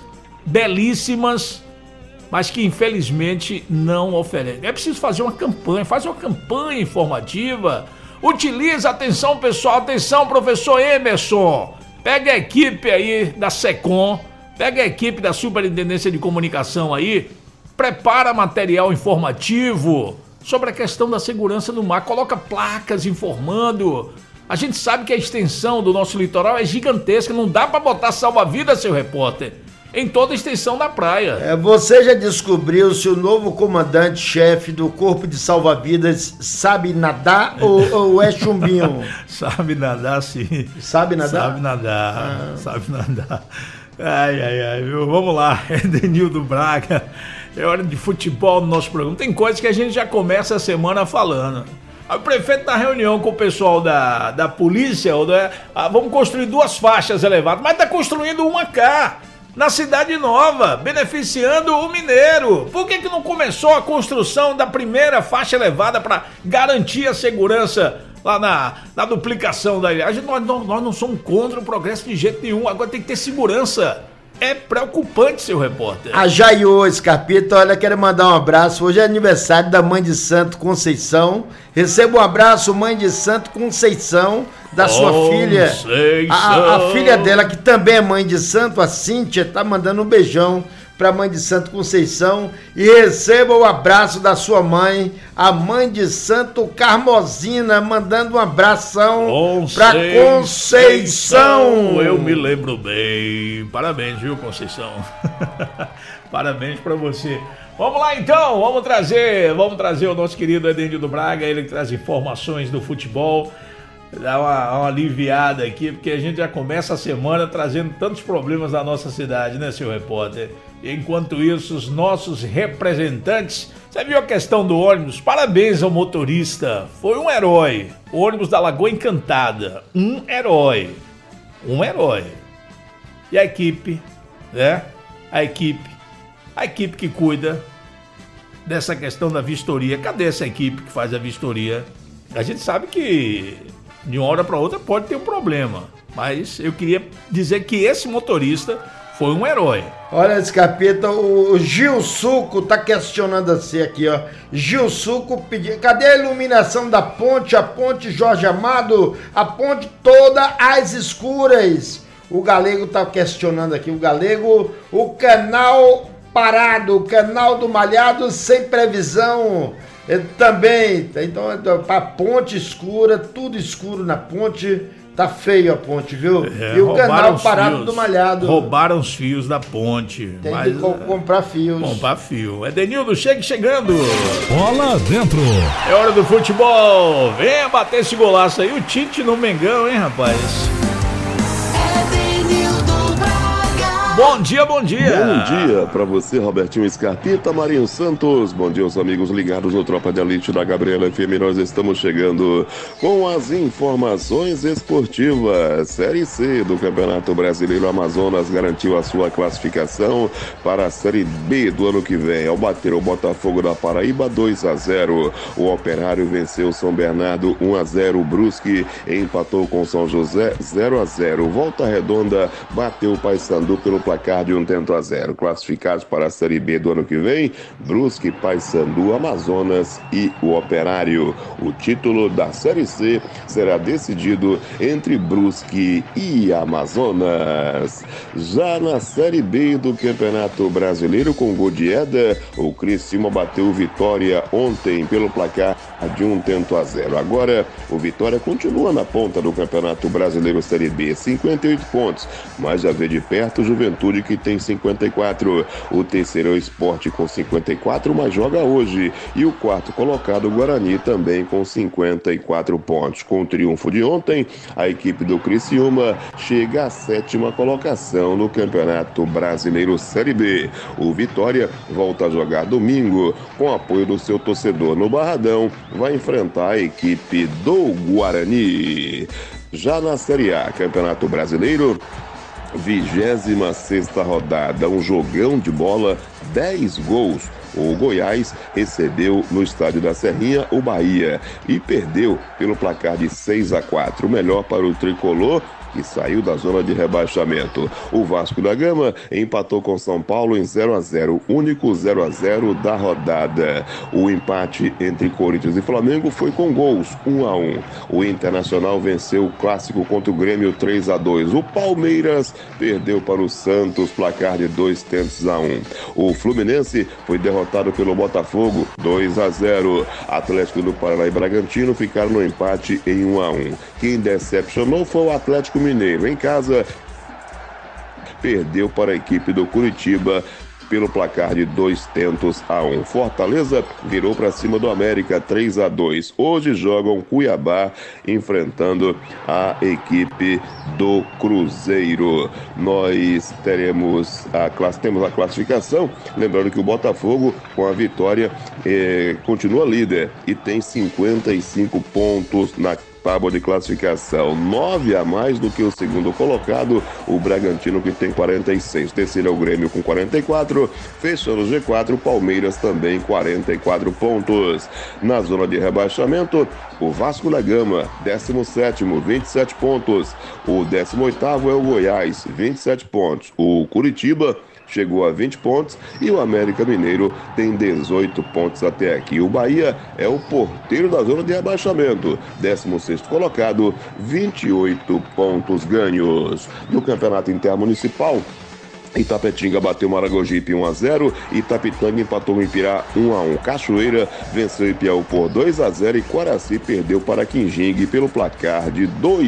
belíssimas, mas que infelizmente não oferecem. É preciso fazer uma campanha, faz uma campanha informativa. Utiliza, atenção pessoal, atenção professor Emerson, pega a equipe aí da SECOM, pega a equipe da Superintendência de Comunicação aí, prepara material informativo sobre a questão da segurança no mar, coloca placas informando. A gente sabe que a extensão do nosso litoral é gigantesca, não dá para botar salva-vidas, seu repórter, em toda a extensão da praia. Você já descobriu se o novo comandante-chefe do Corpo de Salva-Vidas sabe nadar ou é chumbinho? Sabe nadar, sim. Sabe nadar? Sabe nadar, sabe nadar. Ai, viu? Vamos lá, Edenildo Braga. É hora de futebol no nosso programa. Tem coisas que a gente já começa a semana falando. O prefeito na reunião com o pessoal da polícia, vamos construir 2 faixas elevadas, mas está construindo uma cá, na Cidade Nova, beneficiando o mineiro. Por que não começou a construção da primeira faixa elevada para garantir a segurança lá na duplicação da ilha. Nós não somos contra o progresso de jeito nenhum, agora tem que ter segurança. É preocupante, seu repórter. A Jaiô Scarpita, olha, quero mandar um abraço. Hoje é aniversário da mãe de santo Conceição. Receba um abraço, mãe de santo Conceição, da sua filha. A filha dela, que também é mãe de santo, a Cíntia, tá mandando um beijão pra mãe de santo Conceição. E receba o abraço da sua mãe, a mãe de santo Carmosina, mandando um abração pra Conceição. Eu me lembro bem. Parabéns, viu, Conceição? Parabéns pra você. Vamos lá então, vamos trazer o nosso querido Edenildo Braga, ele que traz informações do futebol. Dá uma aliviada aqui, porque a gente já começa a semana trazendo tantos problemas da nossa cidade, né, seu repórter? Enquanto isso, os nossos representantes... Você viu a questão do ônibus? Parabéns ao motorista, foi um herói. O ônibus da Lagoa Encantada, um herói. E a equipe, né? A equipe que cuida dessa questão da vistoria. Cadê essa equipe que faz a vistoria? A gente sabe que de uma hora para outra pode ter um problema, mas eu queria dizer que esse motorista foi um herói. Olha esse capeta, o Gil Suco tá questionando assim aqui, ó. Gil Suco pediu, cadê a iluminação da ponte, a ponte Jorge Amado, a ponte toda às escuras? O Galego tá questionando aqui, o canal parado, o canal do Malhado sem previsão. Também, então a ponte escura, tudo escuro na ponte, tá feio a ponte, viu? E o canal parado do Malhado. Roubaram os fios da ponte. Tem que comprar fios. Comprar fio. Edenildo, chegando. Bola dentro. É hora do futebol. Venha bater esse golaço aí. O Tite no Mengão, hein, rapaz? Bom dia. Bom dia pra você, Robertinho Scarpita, Marinho Santos. Bom dia aos amigos ligados no Tropa de Elite da Gabriela FM. Nós estamos chegando com as informações esportivas. Série C do Campeonato Brasileiro. Amazonas garantiu a sua classificação para a Série B do ano que vem. Ao bater o Botafogo da Paraíba 2-0. O Operário venceu São Bernardo 1-0. O Brusque empatou com São José 0-0. Volta Redonda bateu o Paysandu pelo placar de 1-0. Classificados para a Série B do ano que vem, Brusque, Paysandu, Amazonas e o Operário. O título da Série C será decidido entre Brusque e Amazonas. Já na Série B do Campeonato Brasileiro, com gol de Éder, o Criciúma bateu o Vitória ontem pelo placar de 1-0. Agora, o Vitória continua na ponta do Campeonato Brasileiro Série B, 58 pontos, mas já vê de perto o Juventude, que tem 54. O terceiro é o Sport com 54, mas joga hoje. E o quarto colocado, o Guarani, também com 54 pontos. Com o triunfo de ontem, a equipe do Criciúma chega à 7ª colocação no Campeonato Brasileiro Série B. O Vitória volta a jogar domingo, com apoio do seu torcedor no Barradão, vai enfrentar a equipe do Guarani. Já na Série A, Campeonato Brasileiro, 26ª rodada, um jogão de bola, 10 gols. O Goiás recebeu no estádio da Serrinha o Bahia e perdeu pelo placar de 6-4. O melhor para o tricolor, que saiu da zona de rebaixamento. O Vasco da Gama empatou com São Paulo em 0-0, único 0-0 da rodada. O empate entre Corinthians e Flamengo foi com gols, 1-1. O Internacional venceu o clássico contra o Grêmio 3-2. O Palmeiras perdeu para o Santos, placar de 2-1. O Fluminense foi derrotado pelo Botafogo, 2-0. Atlético do Paraná e Bragantino ficaram no empate em 1-1. Quem decepcionou foi o Atlético Mineiro. Em casa, perdeu para a equipe do Curitiba pelo placar de 2-1. Fortaleza virou para cima do América 3-2. Hoje jogam Cuiabá enfrentando a equipe do Cruzeiro. Nós temos a classificação, lembrando que o Botafogo, com a vitória, continua líder e tem 55 pontos na tábua de classificação, 9 a mais do que o segundo colocado, o Bragantino, que tem 46. Terceiro é o Grêmio com 44, fechando o G4, o Palmeiras também 44 pontos. Na zona de rebaixamento, o Vasco da Gama, 17º, 27 pontos. O 18º é o Goiás, 27 pontos. O Curitiba chegou a 20 pontos e o América Mineiro tem 18 pontos até aqui. O Bahia é o porteiro da zona de rebaixamento, 16º colocado, 28 pontos ganhos. No Campeonato Intermunicipal, Itapetinga bateu Maragogipe 1-0, Itapitanga empatou o Ipirá 1-1. Cachoeira venceu Ipiaú por 2-0 e Quaraci perdeu para Quinjingue pelo placar de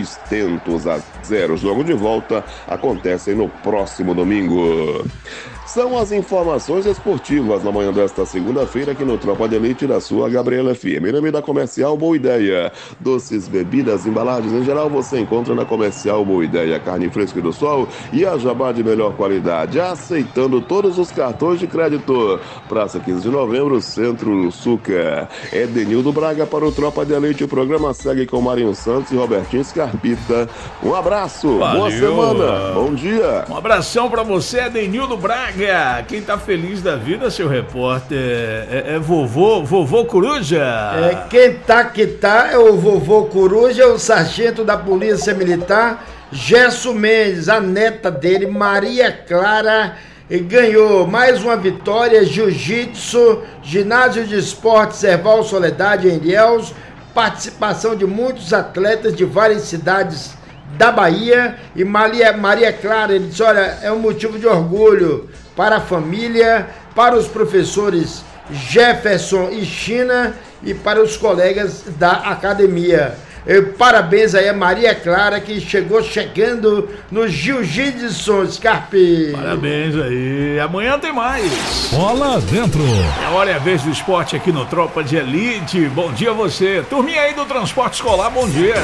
2-0. O jogo de volta acontece no próximo domingo. São as informações esportivas na manhã desta segunda-feira aqui no Tropa de Elite da sua Gabriela FM. Em nome da Comercial Boa Ideia. Doces, bebidas, embalagens em geral você encontra na Comercial Boa Ideia. Carne fresca do sol e a jabá de melhor qualidade. Aceitando todos os cartões de crédito. Praça 15 de Novembro, Centro Suca. Edenildo Braga para o Tropa de Elite. O programa segue com Marinho Santos e Robertinho Scarpita. Um abraço, valeu. Boa semana, bom dia. Um abração pra você, Edenildo Braga. Quem tá feliz da vida, seu repórter, é vovô Coruja. Quem tá é o vovô Coruja, o sargento da Polícia Militar, Gerson Mendes, a neta dele, Maria Clara, ganhou mais uma vitória, jiu-jitsu, ginásio de esportes Serval Soledade em Ilhéus, participação de muitos atletas de várias cidades da Bahia, e Maria Clara, ele disse, olha, é um motivo de orgulho para a família, para os professores Jefferson e China e para os colegas da academia. Parabéns aí a Maria Clara, que chegando no Jiu-Jitsu, Scarpe. Parabéns aí. Amanhã tem mais. Bola dentro. Olha, é a vez do esporte aqui no Tropa de Elite. Bom dia a você. Turminha aí do transporte escolar, bom dia.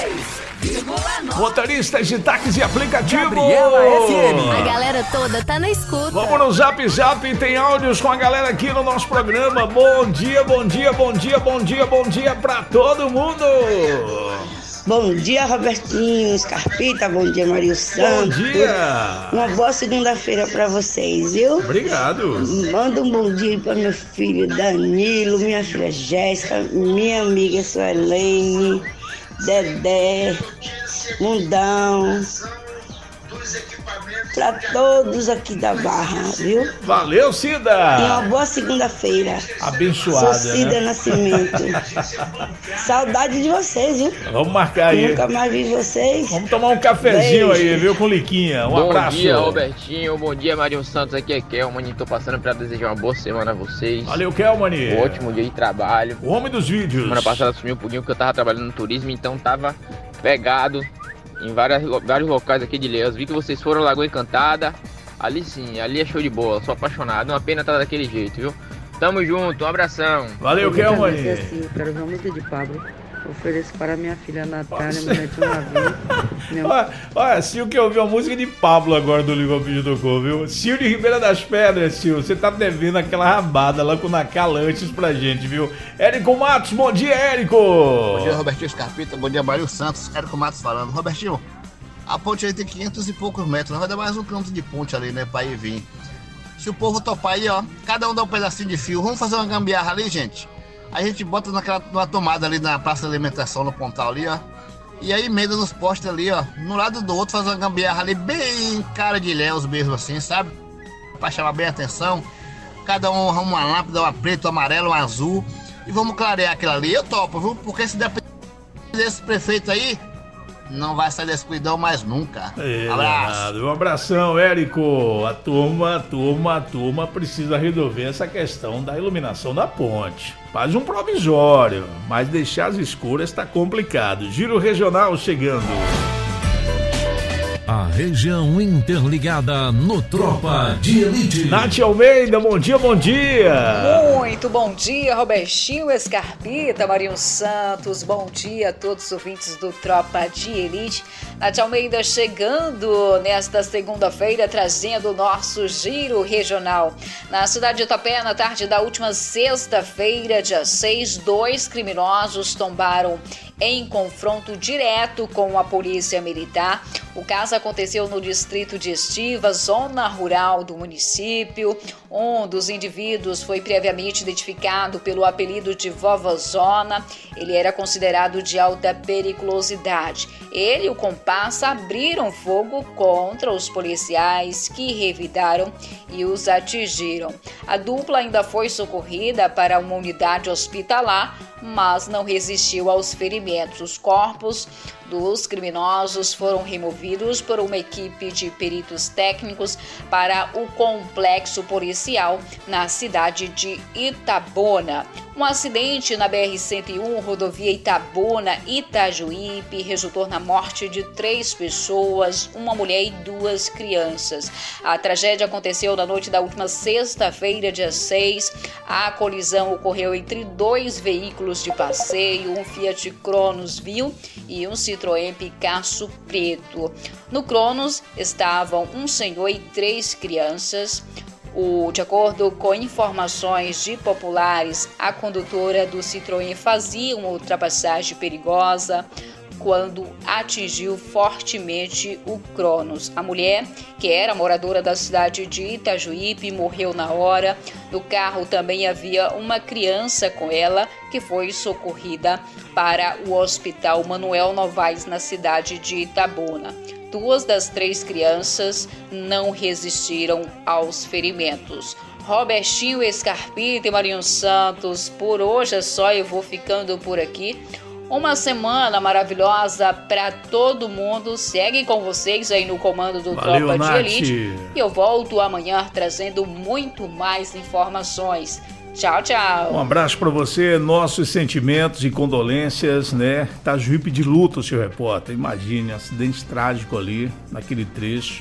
Motoristas de táxis e aplicativo. Gabriela FM. A galera toda tá na escuta. Vamos no Zap, tem áudios com a galera aqui no nosso programa. Bom dia pra todo mundo. Bom dia, Robertinho Scarpita, bom dia, Mario Santos. Bom dia. Uma boa segunda-feira pra vocês, viu? Obrigado. Manda um bom dia para meu filho Danilo, minha filha Jéssica, minha amiga Suelene, Dedé, Mundão, pra todos aqui da Barra, viu? Valeu, Cida! E uma boa segunda-feira. Abençoada, Sou Cida, né? Nascimento. Saudade de vocês, viu? Vamos marcar aí. Nunca mais vi vocês. Vamos tomar um cafezinho aí, viu? Com Liquinha. Um abraço. Bom dia, Robertinho. Bom dia, Marinho Santos. Aqui é Kelmani. Tô passando pra desejar uma boa semana a vocês. Valeu, Kelmani. Um ótimo dia de trabalho. O homem dos vídeos. Semana passada sumiu um pouquinho porque eu tava trabalhando no turismo, então tava pegado em vários locais aqui de Ilhéus. Vi que vocês foram Lagoa Encantada. Ali sim, ali é show de bola. Sou apaixonado. Uma pena tá daquele jeito, viu? Tamo junto, um abração. Valeu, Kelmani. Assim, quero ver uma música de Pablo. Ofereço para minha filha Natália, meu neto Navio. Olha, Sil que ouviu a música de Pablo agora do Ligou Vídeo Tocou, viu? Sil de Ribeira das Pedras, Sil, você tá devendo aquela rabada lá com o Nacalantes pra gente, viu? Érico Matos, bom dia, Érico! Bom dia, Robertinho Scarpita, bom dia, Mário Santos, Érico Matos falando. Robertinho, a ponte aí tem 500 e poucos metros, vai dar mais um quilômetro de ponte ali, né, pra ir vir. Se o povo topar aí, ó, cada um dá um pedacinho de fio, vamos fazer uma gambiarra ali, gente? A gente bota numa tomada ali na praça de alimentação, no Pontal ali, ó. E aí emenda nos postes ali, ó. No lado do outro, faz uma gambiarra ali bem cara de Ilhéus mesmo assim, sabe? Pra chamar bem a atenção. Cada um arruma uma lâmpada, uma preta, uma amarela, uma azul. E vamos clarear aquilo ali. Eu topo, viu? Porque se depender desse prefeito aí, não vai sair desse cuidão mais nunca. Abraço. Um abração, Érico. A turma precisa resolver essa questão da iluminação da ponte. Faz um provisório, mas deixar as escuras tá complicado. Giro regional chegando. A região interligada no Tropa de Elite. Nath Almeida, bom dia. Muito bom dia, Robertinho Scarpita, Marinho Santos, bom dia a todos os ouvintes do Tropa de Elite. Nath Almeida chegando nesta segunda-feira, trazendo o nosso giro regional. Na cidade de Itapé, na tarde da última sexta-feira, dia 6, 2 criminosos tombaram em confronto direto com a polícia militar. O caso aconteceu no distrito de Estiva, zona rural do município. Um dos indivíduos foi previamente identificado pelo apelido de Vovozona. Ele era considerado de alta periculosidade. Ele e o comparsa abriram fogo contra os policiais que revidaram e os atingiram. A dupla ainda foi socorrida para uma unidade hospitalar, mas não resistiu aos ferimentos. Os corpos dos criminosos foram removidos por uma equipe de peritos técnicos para o complexo policial na cidade de Itabuna. Um acidente na BR-101, rodovia Itabuna-Itajuípe, resultou na morte de 3 pessoas, uma mulher e 2 crianças. A tragédia aconteceu na noite da última sexta-feira, dia 6. A colisão ocorreu entre 2 veículos de passeio, um Fiat Cronos Vil e um Citroën Picasso preto. No Cronos estavam um senhor e 3 crianças. De acordo com informações de populares, a condutora do Citroën fazia uma ultrapassagem perigosa quando atingiu fortemente o Cronos. A mulher, que era moradora da cidade de Itajuípe, morreu na hora. No carro também havia uma criança com ela, que foi socorrida para o Hospital Manuel Novaes, na cidade de Itabuna. 2 das 3 crianças não resistiram aos ferimentos. Robertinho Scarpita e Marinho Santos, por hoje é só, eu vou ficando por aqui. Uma semana maravilhosa para todo mundo. Segue com vocês aí no comando do Tropa de Elite. E eu volto amanhã trazendo muito mais informações. Tchau, tchau. Um abraço para você, nossos sentimentos e condolências, né? Itajuípe de luto, seu repórter. Imagine, acidente trágico ali, naquele trecho.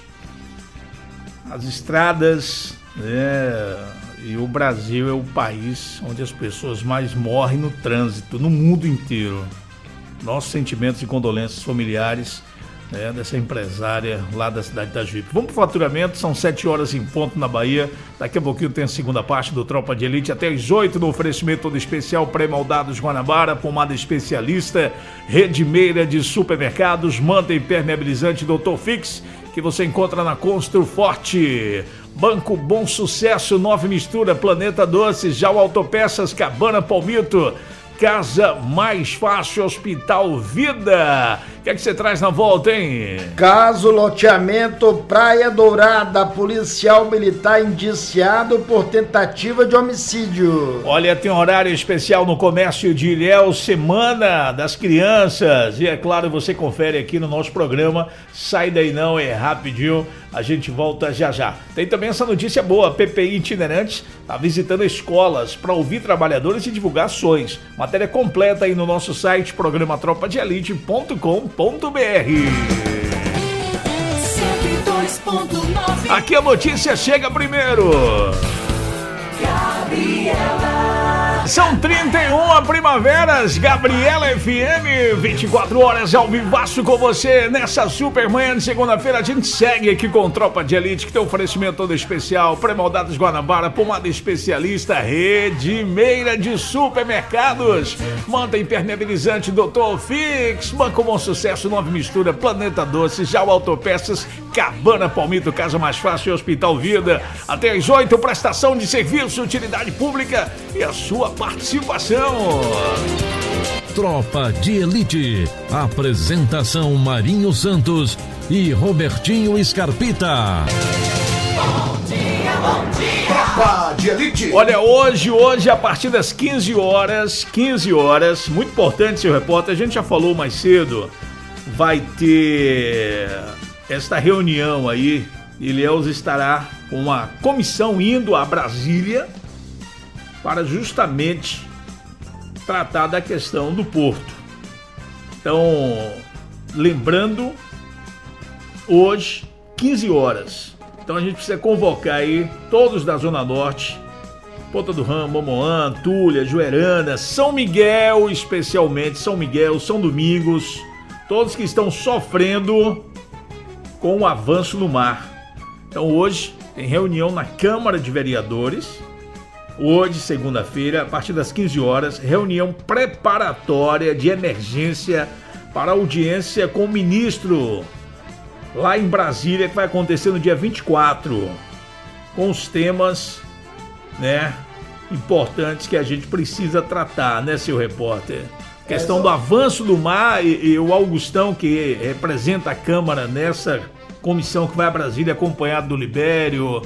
As estradas, né? E o Brasil é o país onde as pessoas mais morrem no trânsito, no mundo inteiro. Nossos sentimentos e condolências familiares, né, dessa empresária lá da cidade de Itajuípe. Vamos pro faturamento, são 7 horas em ponto na Bahia. Daqui a pouquinho tem a segunda parte do Tropa de Elite, até às 8 no oferecimento todo especial Pré-Moldados Guanabara, pomada especialista, Redimeira de supermercados, manta impermeabilizante Dr. Fix, que você encontra na Construforte. Banco Bom Sucesso, Nova Mistura, Planeta Doces, Jau Autopeças, Cabana Palmito, Casa Mais Fácil, Hospital Vida. O que é que você traz na volta, hein? Caso loteamento Praia Dourada, policial militar indiciado por tentativa de homicídio. Olha, tem horário especial no comércio de Ilhéus, Semana das Crianças. E é claro, você confere aqui no nosso programa. Sai daí não, é rapidinho. A gente volta já já. Tem também essa notícia boa, PPI itinerante está visitando escolas para ouvir trabalhadores e divulgar ações. Matéria completa aí no nosso site, programa tropadeelite.com.br. Aqui a notícia chega primeiro. São 31 primaveras, Gabriela FM, 24 horas ao vivaço com você nessa super manhã de segunda-feira. A gente segue aqui com Tropa de Elite, que tem um oferecimento todo especial, Pré-Moldados Guanabara, pomada especialista, Redimeira de supermercados, manta impermeabilizante Dr. Fix, Banco Bom Sucesso, Nova Mistura, Planeta Doces, Jau Autopeças, Cabana Palmito, Casa Mais Fácil e Hospital Vida. Até às 8, prestação de serviço, utilidade pública e a sua participação. Tropa de Elite. Apresentação Marinho Santos e Robertinho Scarpita. Bom dia. Tropa de Elite. Olha, hoje a partir das 15 horas, muito importante, seu repórter, a gente já falou mais cedo, vai ter esta reunião aí. Ilhéus estará com uma comissão indo a Brasília para justamente tratar da questão do porto. Então, lembrando, hoje, 15 horas. Então a gente precisa convocar aí todos da Zona Norte, Ponta do Ramo, Momoã, Tulha, Juerana, São Miguel, especialmente São Miguel, São Domingos, todos que estão sofrendo com o avanço no mar. Então hoje tem reunião na Câmara de Vereadores hoje, segunda-feira, a partir das 15 horas, reunião preparatória de emergência para audiência com o ministro lá em Brasília, que vai acontecer no dia 24, com os temas, né, importantes que a gente precisa tratar, né, seu repórter? Questão do avanço do mar e o Augustão, que representa a Câmara nessa comissão que vai a Brasília, acompanhado do Libério,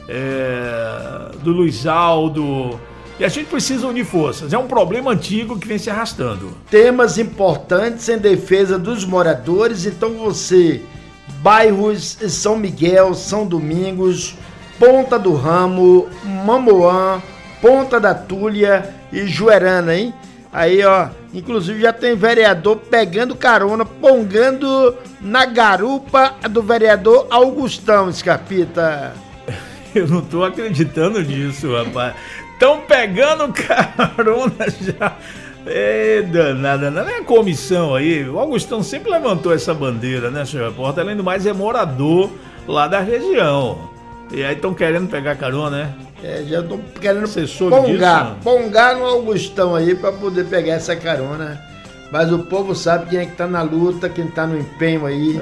do Luiz Aldo. E a gente precisa unir forças. É um problema antigo que vem se arrastando. Temas importantes em defesa dos moradores. Então você, bairros São Miguel, São Domingos, Ponta do Ramo, Mamoã, Ponta da Túlia e Juerana, hein? Aí, ó, inclusive já tem vereador pegando carona, pongando na garupa do vereador Augustão, Scarpita. Eu não tô acreditando nisso, rapaz. Estão pegando carona já. Danada, não é a comissão aí. O Augustão sempre levantou essa bandeira, né, senhor repórter? Além do mais, é morador lá da região. E aí estão querendo pegar carona, né? Já estão querendo pongar no Augustão aí pra poder pegar essa carona. Mas o povo sabe quem é que tá na luta, quem tá no empenho aí.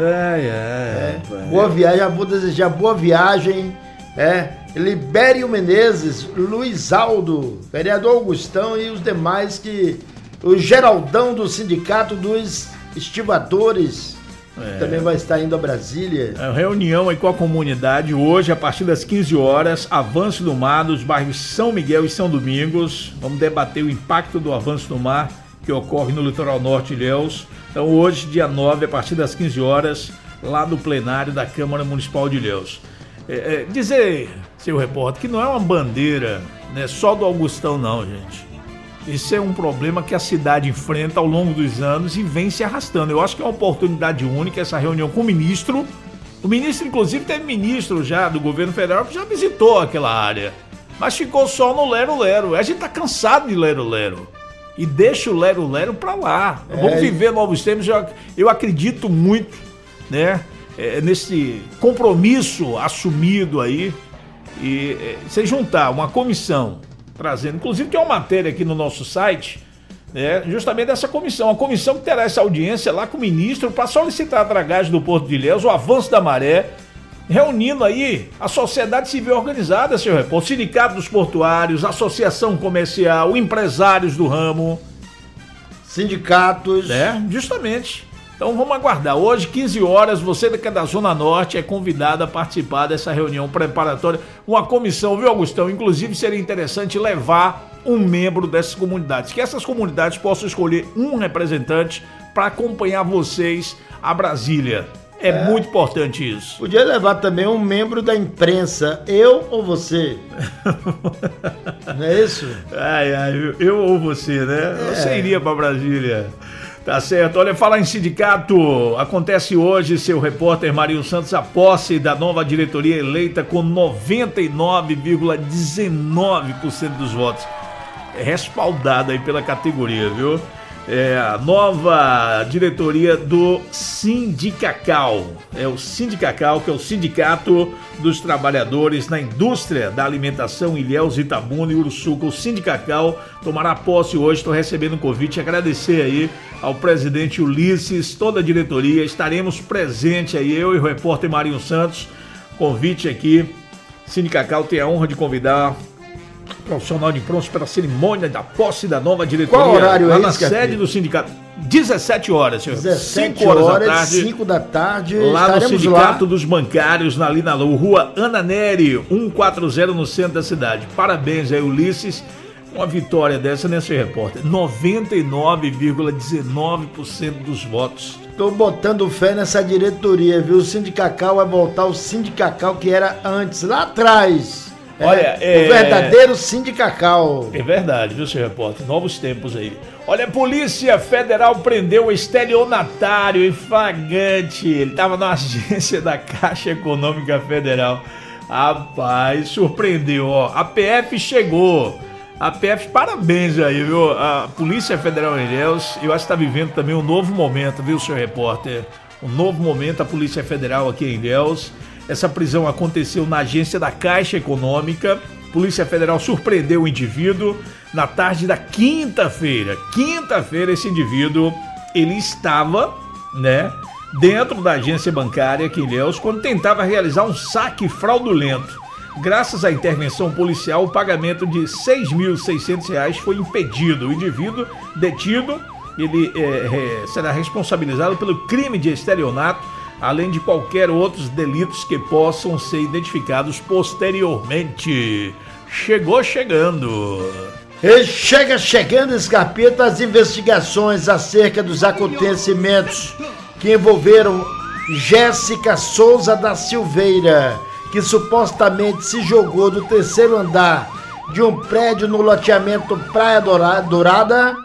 Boa viagem, já vou desejar boa viagem. Libério Menezes, Luiz Aldo, vereador Augustão e os demais o Geraldão do Sindicato dos Estivadores. Também vai estar indo a Brasília. Reunião aí com a comunidade hoje, a partir das 15 horas, avanço do mar nos bairros São Miguel e São Domingos. Vamos debater o impacto do avanço do mar que ocorre no litoral norte de Ilhéus. Então hoje, dia 9, a partir das 15 horas, lá no plenário da Câmara Municipal de Ilhéus. Dizer, seu repórter, que não é uma bandeira, né, só do Augustão não, gente. Isso é um problema que a cidade enfrenta ao longo dos anos e vem se arrastando. Eu acho que é uma oportunidade única essa reunião com o ministro. O ministro, inclusive, teve ministro já do governo federal que já visitou aquela área. Mas ficou só no lero-lero. A gente tá cansado de lero-lero. E deixa o lero-lero pra lá. Vamos viver novos tempos. Eu acredito muito, né, nesse compromisso assumido aí. E se juntar uma comissão trazendo, inclusive tem uma matéria aqui no nosso site, né, justamente dessa comissão, a comissão que terá essa audiência lá com o ministro para solicitar a dragagem do Porto de Ilhéus, o avanço da maré, reunindo aí a sociedade civil organizada, senhor repórter, sindicato dos portuários, associação comercial, empresários do ramo, sindicatos, justamente. Então vamos aguardar. Hoje, 15 horas, você que é da Zona Norte é convidado a participar dessa reunião preparatória. Uma comissão, viu, Augustão? Inclusive seria interessante levar um membro dessas comunidades. Que essas comunidades possam escolher um representante para acompanhar vocês a Brasília. É muito importante isso. Podia levar também um membro da imprensa, eu ou você. Não é isso? Eu ou você, né? Você iria para Brasília. Tá certo, olha, falar em sindicato, acontece hoje, seu repórter Marinho Santos, a posse da nova diretoria eleita com 99,19% dos votos. Respaldada aí pela categoria, viu? A nova diretoria do Sindicacal. O Sindicacal, que é o Sindicato dos Trabalhadores na Indústria da Alimentação, Ilhéus, Itabuna e Uruçuca. O Sindicacal tomará posse hoje. Estou recebendo um convite. Agradecer aí ao presidente Ulisses, toda a diretoria. Estaremos presentes aí, eu e o repórter Marinho Santos. Convite aqui. Sindicacal tem a honra de convidar profissional de prontos para a cerimônia da posse da nova diretoria. Qual horário lá é na esse, sede do sindicato? 17 horas, senhor. 17 horas, 5 da tarde. Lá no Sindicato dos Bancários, ali na rua Ana Nery, 140, no centro da cidade. Parabéns aí, Ulisses. Uma vitória dessa, né, senhor repórter? 99,19% dos votos. Tô botando fé nessa diretoria, viu? O Sindicacal vai voltar ao Sindicacal que era antes, lá atrás. Olha, o verdadeiro Sindicacal. É verdade, viu, senhor repórter? Novos tempos aí. Olha, a Polícia Federal prendeu o estelionatário em flagrante. Ele estava na agência da Caixa Econômica Federal. Rapaz, surpreendeu, ó. A PF chegou. A PF, parabéns aí, viu? A Polícia Federal em Ilhéus, eu acho que está vivendo também um novo momento, viu, senhor repórter? Um novo momento, a Polícia Federal aqui em Ilhéus. Essa prisão aconteceu na agência da Caixa Econômica, Polícia Federal surpreendeu o indivíduo na tarde da quinta-feira. Quinta-feira, esse indivíduo, ele estava, né, dentro da agência bancária aqui em Ilhéus, quando tentava realizar um saque fraudulento. Graças à intervenção policial, o pagamento de R$ 6.600 foi impedido. O indivíduo detido, ele será responsabilizado pelo crime de estelionato, além de qualquer outros delitos que possam ser identificados posteriormente. Chegou chegando. E chega chegando, Scarpita, as investigações acerca dos acontecimentos que envolveram Jéssica Souza da Silveira, que supostamente se jogou do terceiro andar de um prédio no loteamento Praia Dourada,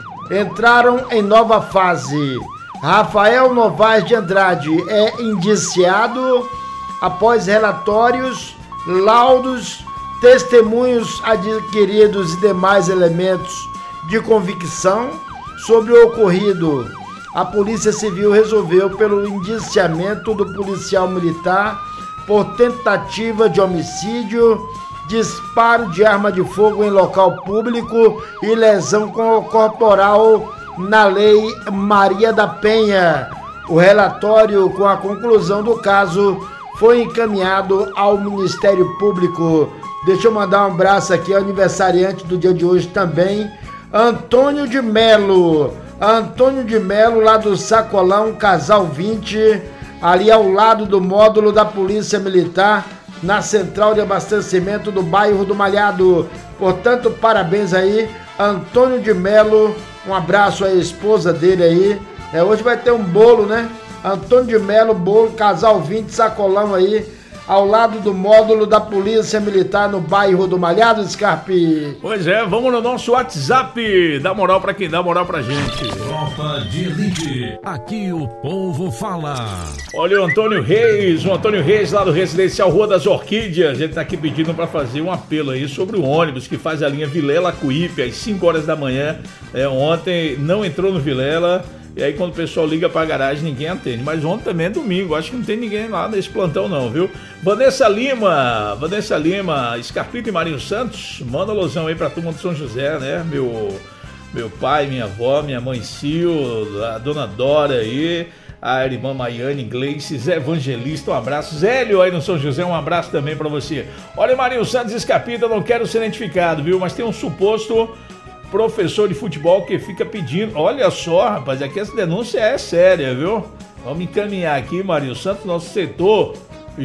entraram em nova fase. Rafael Novaes de Andrade é indiciado após relatórios, laudos, testemunhos adquiridos e demais elementos de convicção sobre o ocorrido. A Polícia Civil resolveu pelo indiciamento do policial militar por tentativa de homicídio, disparo de arma de fogo em local público e lesão corporal na Lei Maria da Penha. O relatório com a conclusão do caso foi encaminhado ao Ministério Público. Deixa eu mandar um abraço aqui ao aniversariante do dia de hoje também, Antônio de Melo. Antônio de Melo, lá do Sacolão, Casal 20, ali ao lado do módulo da Polícia Militar, na central de abastecimento do bairro do Malhado. Portanto, parabéns aí, Antônio de Melo, um abraço à esposa dele aí. Hoje vai ter um bolo, né? Antônio de Melo, bolo, Casal 20, Sacolão aí, ao lado do módulo da Polícia Militar no bairro do Malhado, Scarpe. Pois é, vamos no nosso WhatsApp, dá moral pra quem dá moral pra gente. Tropa de Elite, aqui o povo fala. Olha o Antônio Reis lá do Residencial Rua das Orquídeas, ele tá aqui pedindo pra fazer um apelo aí sobre o ônibus que faz a linha Vilela-Cuípe às 5 horas da manhã. Ontem não entrou no Vilela. E aí quando o pessoal liga pra garagem, ninguém atende. Mas ontem também é domingo, acho que não tem ninguém lá nesse plantão não, viu? Vanessa Lima, Scarpita e Marinho Santos, manda alusão aí pra turma de São José, né? Meu pai, minha avó, minha mãe Sil, a dona Dora aí, a irmã Maiane Gleice, Zé Evangelista, um abraço. Zélio aí no São José, um abraço também pra você. Olha, Marinho Santos e Scarpita, não quero ser identificado, viu? Mas tem um suposto professor de futebol que fica pedindo. Olha só, rapaz, aqui essa denúncia é séria, viu? Vamos encaminhar aqui, Marinho Santos, nosso setor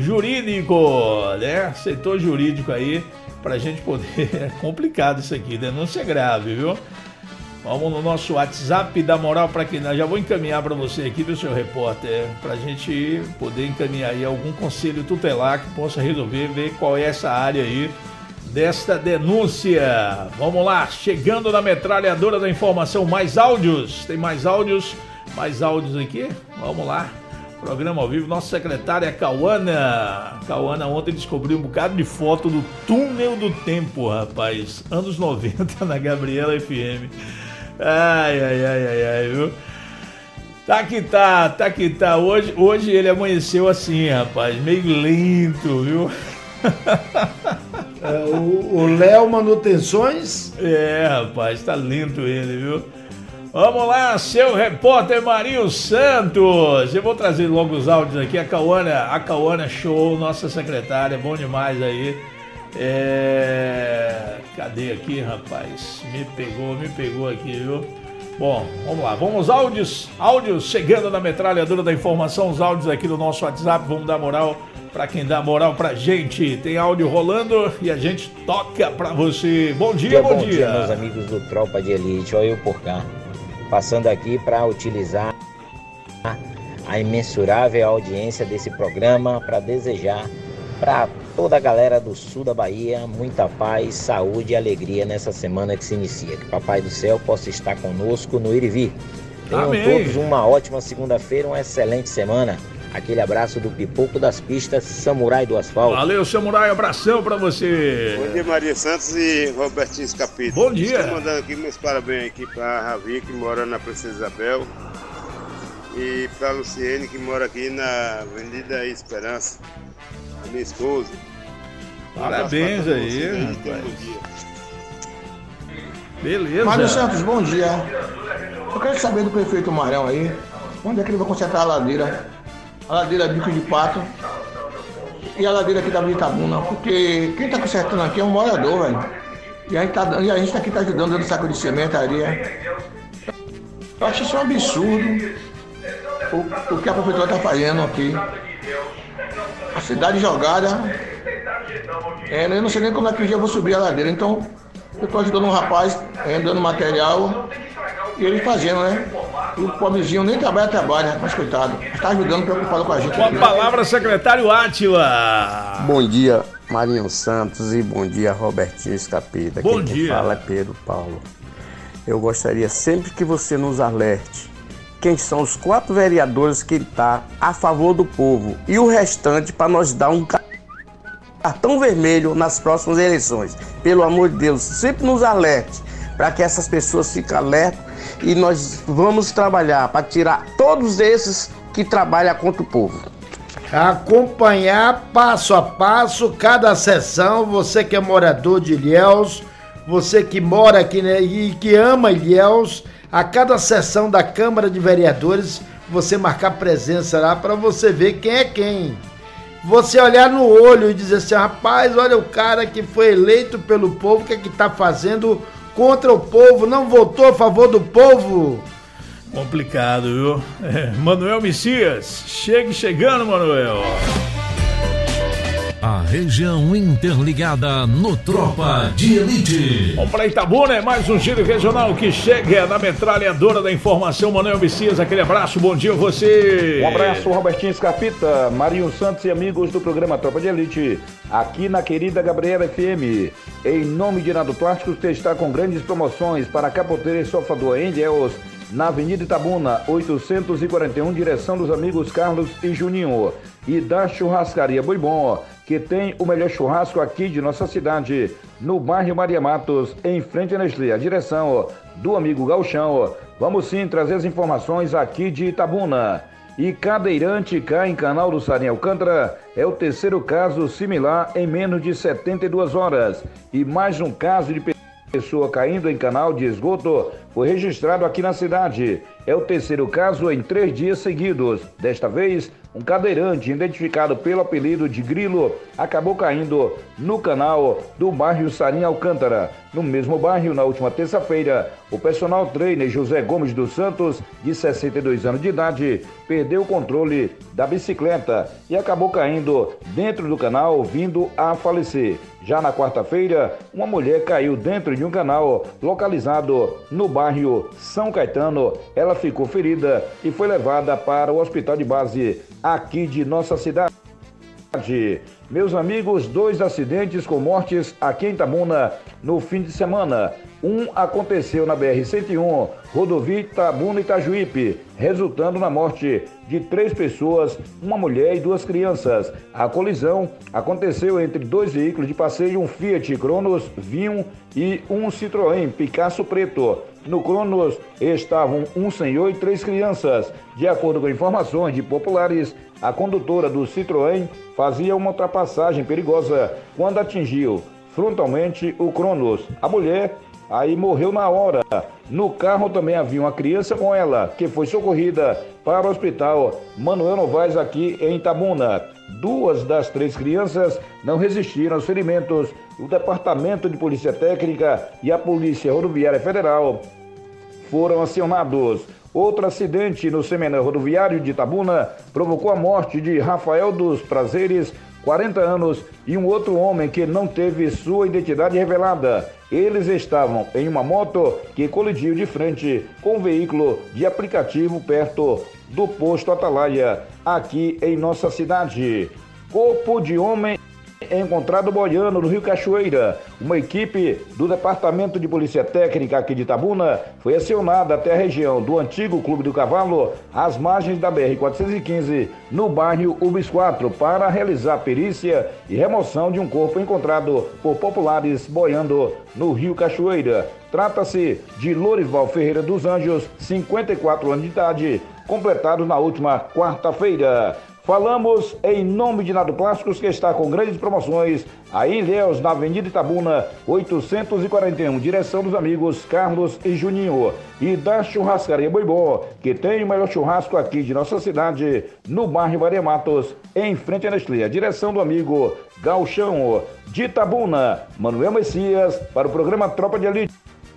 jurídico, né? Setor jurídico aí, pra gente poder... É complicado isso aqui, denúncia grave, viu? Vamos no nosso WhatsApp, dá moral pra quem... Já vou encaminhar pra você aqui, viu, seu repórter? Pra gente poder encaminhar aí algum conselho tutelar que possa resolver, ver qual é essa área aí desta denúncia. Vamos lá, chegando na metralhadora da informação, mais áudios, tem mais áudios aqui, vamos lá, programa ao vivo, nossa secretária Cauana ontem descobriu um bocado de foto do túnel do tempo, rapaz, anos 90 na Gabriela FM, ai, viu? Tá que tá, hoje ele amanheceu assim, rapaz, meio lento, viu? O Léo Manutenções? Rapaz, tá lento ele, viu? Vamos lá, seu repórter Marinho Santos. Eu vou trazer logo os áudios aqui. A Cauana Show, nossa secretária, bom demais aí. Cadê aqui, rapaz? Me pegou aqui, viu? Bom, vamos lá, vamos áudios chegando na metralhadora da informação, os áudios aqui do nosso WhatsApp, vamos dar moral pra quem dá moral pra gente. Tem áudio rolando e a gente toca pra você. Bom dia. Bom dia, meus amigos do Tropa de Elite. Olha eu por cá, passando aqui para utilizar a imensurável audiência desse programa para desejar para toda a galera do sul da Bahia muita paz, saúde e alegria nessa semana que se inicia. Que Papai do Céu possa estar conosco no ir e vir. Tenham Amém. Todos uma ótima segunda-feira, uma excelente semana. Aquele abraço do Pipoco das Pistas, Samurai do Asfalto. Valeu, Samurai, abração pra você. Bom dia, Maria Santos e Robertinho Scarpita. Bom dia. Estou mandando aqui meus parabéns aqui pra Ravi, que mora na Princesa Isabel, e pra Luciene, que mora aqui na Avenida Esperança, a minha esposa. Parabéns aí, rapaz. Beleza. Mário Santos, bom dia. Eu quero saber do prefeito Marão aí, onde é que ele vai consertar a ladeira Bico de Pato e a ladeira aqui da Itabuna, porque quem tá consertando aqui é um morador, velho. E a gente aqui tá ajudando, dando saco de cimento, areia. Eu acho isso um absurdo o que a prefeitura tá fazendo aqui. A cidade jogada. Eu não sei nem como é que eu vou subir a ladeira, então eu tô ajudando um rapaz, dando material e ele fazendo, né? E o pobrezinho nem trabalha, mas coitado. Está ajudando, preocupado com a gente. Com a palavra, secretário Átila. Bom dia, Marinho Santos, e bom dia, Robertinho Escapita. Bom dia. Quem fala é Pedro Paulo. Eu gostaria sempre que você nos alerte quem são os 4 vereadores que estão a favor do povo e o restante para nós dar um cartão vermelho nas próximas eleições. Pelo amor de Deus, sempre nos alerte para que essas pessoas fiquem alertas e nós vamos trabalhar para tirar todos esses que trabalham contra o povo. Acompanhar passo a passo cada sessão, você que é morador de Ilhéus, você que mora aqui, né, e que ama Ilhéus, a cada sessão da Câmara de Vereadores, você marcar presença lá para você ver quem é quem. Você olhar no olho e dizer assim, rapaz, olha o cara que foi eleito pelo povo, o que é que tá fazendo contra o povo, não votou a favor do povo. Complicado, viu? Manuel Messias, chegando, Manuel. A região interligada no Tropa de Elite. Vamos para Itabuna, mais um giro regional que chega na metralhadora da informação. Manuel Messias, aquele abraço, bom dia a você. Um abraço, Robertinho Escapita, Marinho Santos e amigos do programa Tropa de Elite, aqui na querida Gabriela FM. Em nome de Nado Plásticos, que está com grandes promoções para capoteiro e sofador em Ilhéus, na Avenida Itabuna, 841, direção dos amigos Carlos e Juninho. E da Churrascaria Boi Bom, que tem o melhor churrasco aqui de nossa cidade, no bairro Maria Matos, em frente à Nestlé, a direção do amigo Gauchão. Vamos sim trazer as informações aqui de Itabuna. E cadeirante cai em canal do Sarim Alcântara, é o terceiro caso similar em menos de 72 horas. E mais um caso de pessoa caindo em canal de esgoto foi registrado aqui na cidade. É o terceiro caso em 3 dias seguidos. Desta vez, um cadeirante identificado pelo apelido de Grilo acabou caindo no canal do bairro Sarim Alcântara. No mesmo bairro, na última terça-feira, o personal trainer José Gomes dos Santos, de 62 anos de idade, perdeu o controle da bicicleta e acabou caindo dentro do canal, vindo a falecer. Já na quarta-feira, uma mulher caiu dentro de um canal localizado no bairro São Caetano. Ela ficou ferida e foi levada para o hospital de base aqui de nossa cidade. Meus amigos, 2 acidentes com mortes aqui em Itabuna no fim de semana. Um aconteceu na BR-101, rodovia Itabuna-Itajuípe, resultando na morte de 3 pessoas, uma mulher e 2 crianças. A colisão aconteceu entre 2 veículos de passeio, um Fiat Cronos vinho e um Citroën Picasso preto. No Cronos estavam um senhor e 3 crianças. De acordo com informações de populares, a condutora do Citroën fazia uma ultrapassagem perigosa quando atingiu frontalmente o Cronos. A mulher aí morreu na hora. No carro também havia uma criança com ela, que foi socorrida para o hospital Manuel Novaes aqui em Itabuna. 2 das 3 crianças não resistiram aos ferimentos. O Departamento de Polícia Técnica e a Polícia Rodoviária Federal foram acionados. Outro acidente no seminário rodoviário de Itabuna provocou a morte de Rafael dos Prazeres, 40 anos, e um outro homem que não teve sua identidade revelada. Eles estavam em uma moto que colidiu de frente com um veículo de aplicativo perto do posto Atalaia, aqui em nossa cidade. Corpo de homem encontrado boiando no Rio Cachoeira. Uma equipe do Departamento de Polícia Técnica aqui de Itabuna foi acionada até a região do antigo Clube do Cavalo, às margens da BR-415, no bairro Ubis 4, para realizar perícia e remoção de um corpo encontrado por populares boiando no Rio Cachoeira. Trata-se de Lorival Ferreira dos Anjos, 54 anos de idade, completado na última quarta-feira. Falamos em nome de Nado Plásticos, que está com grandes promoções aí em Ilhéus, na Avenida Itabuna, 841, direção dos amigos Carlos e Juninho. E da Churrascaria Boibó, que tem o melhor churrasco aqui de nossa cidade, no bairro Maria Matos, em frente à Nestlé. A direção do amigo Gauchão de Itabuna, Manuel Messias, para o programa Tropa de Elite.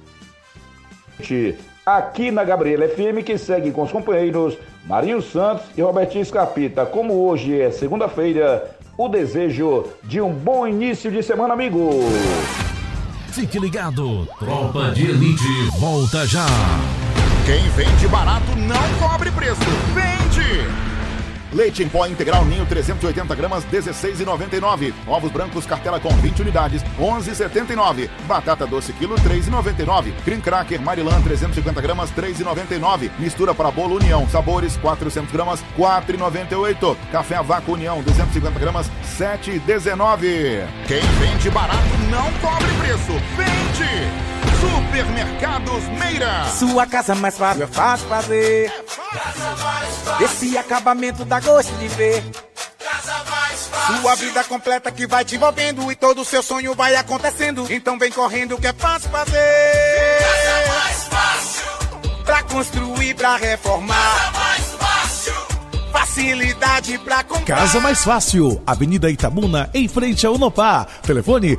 Aqui na Gabriela FM, que segue com os companheiros Marinho Santos e Robertinho Scarpita. Como hoje é segunda-feira, o desejo de um bom início de semana, amigo. Fique ligado, Tropa de Elite volta já. Quem vende barato não cobre preço, vende! Leite em pó integral Ninho 380 gramas, R$16,99. Ovos brancos cartela com 20 unidades, R$11,79. Batata doce quilo, R$3,99. Cream Cracker Maryland 350 gramas, R$3,99. Mistura para bolo União Sabores 400 gramas, R$4,98. Café a vácuo União 250 gramas, R$7,19. Quem vende barato não cobre preço, vende! Supermercados Meira. Sua casa mais fácil é fácil fazer. Esse acabamento dá gosto de ver. Sua vida completa que vai te envolvendo e todo o seu sonho vai acontecendo. Então vem correndo que é fácil fazer. Casa mais fácil. Pra construir, pra reformar. Casa mais fácil. Facilidade pra comprar. Casa Mais Fácil, Avenida Itabuna, em frente ao Unopar. Telefone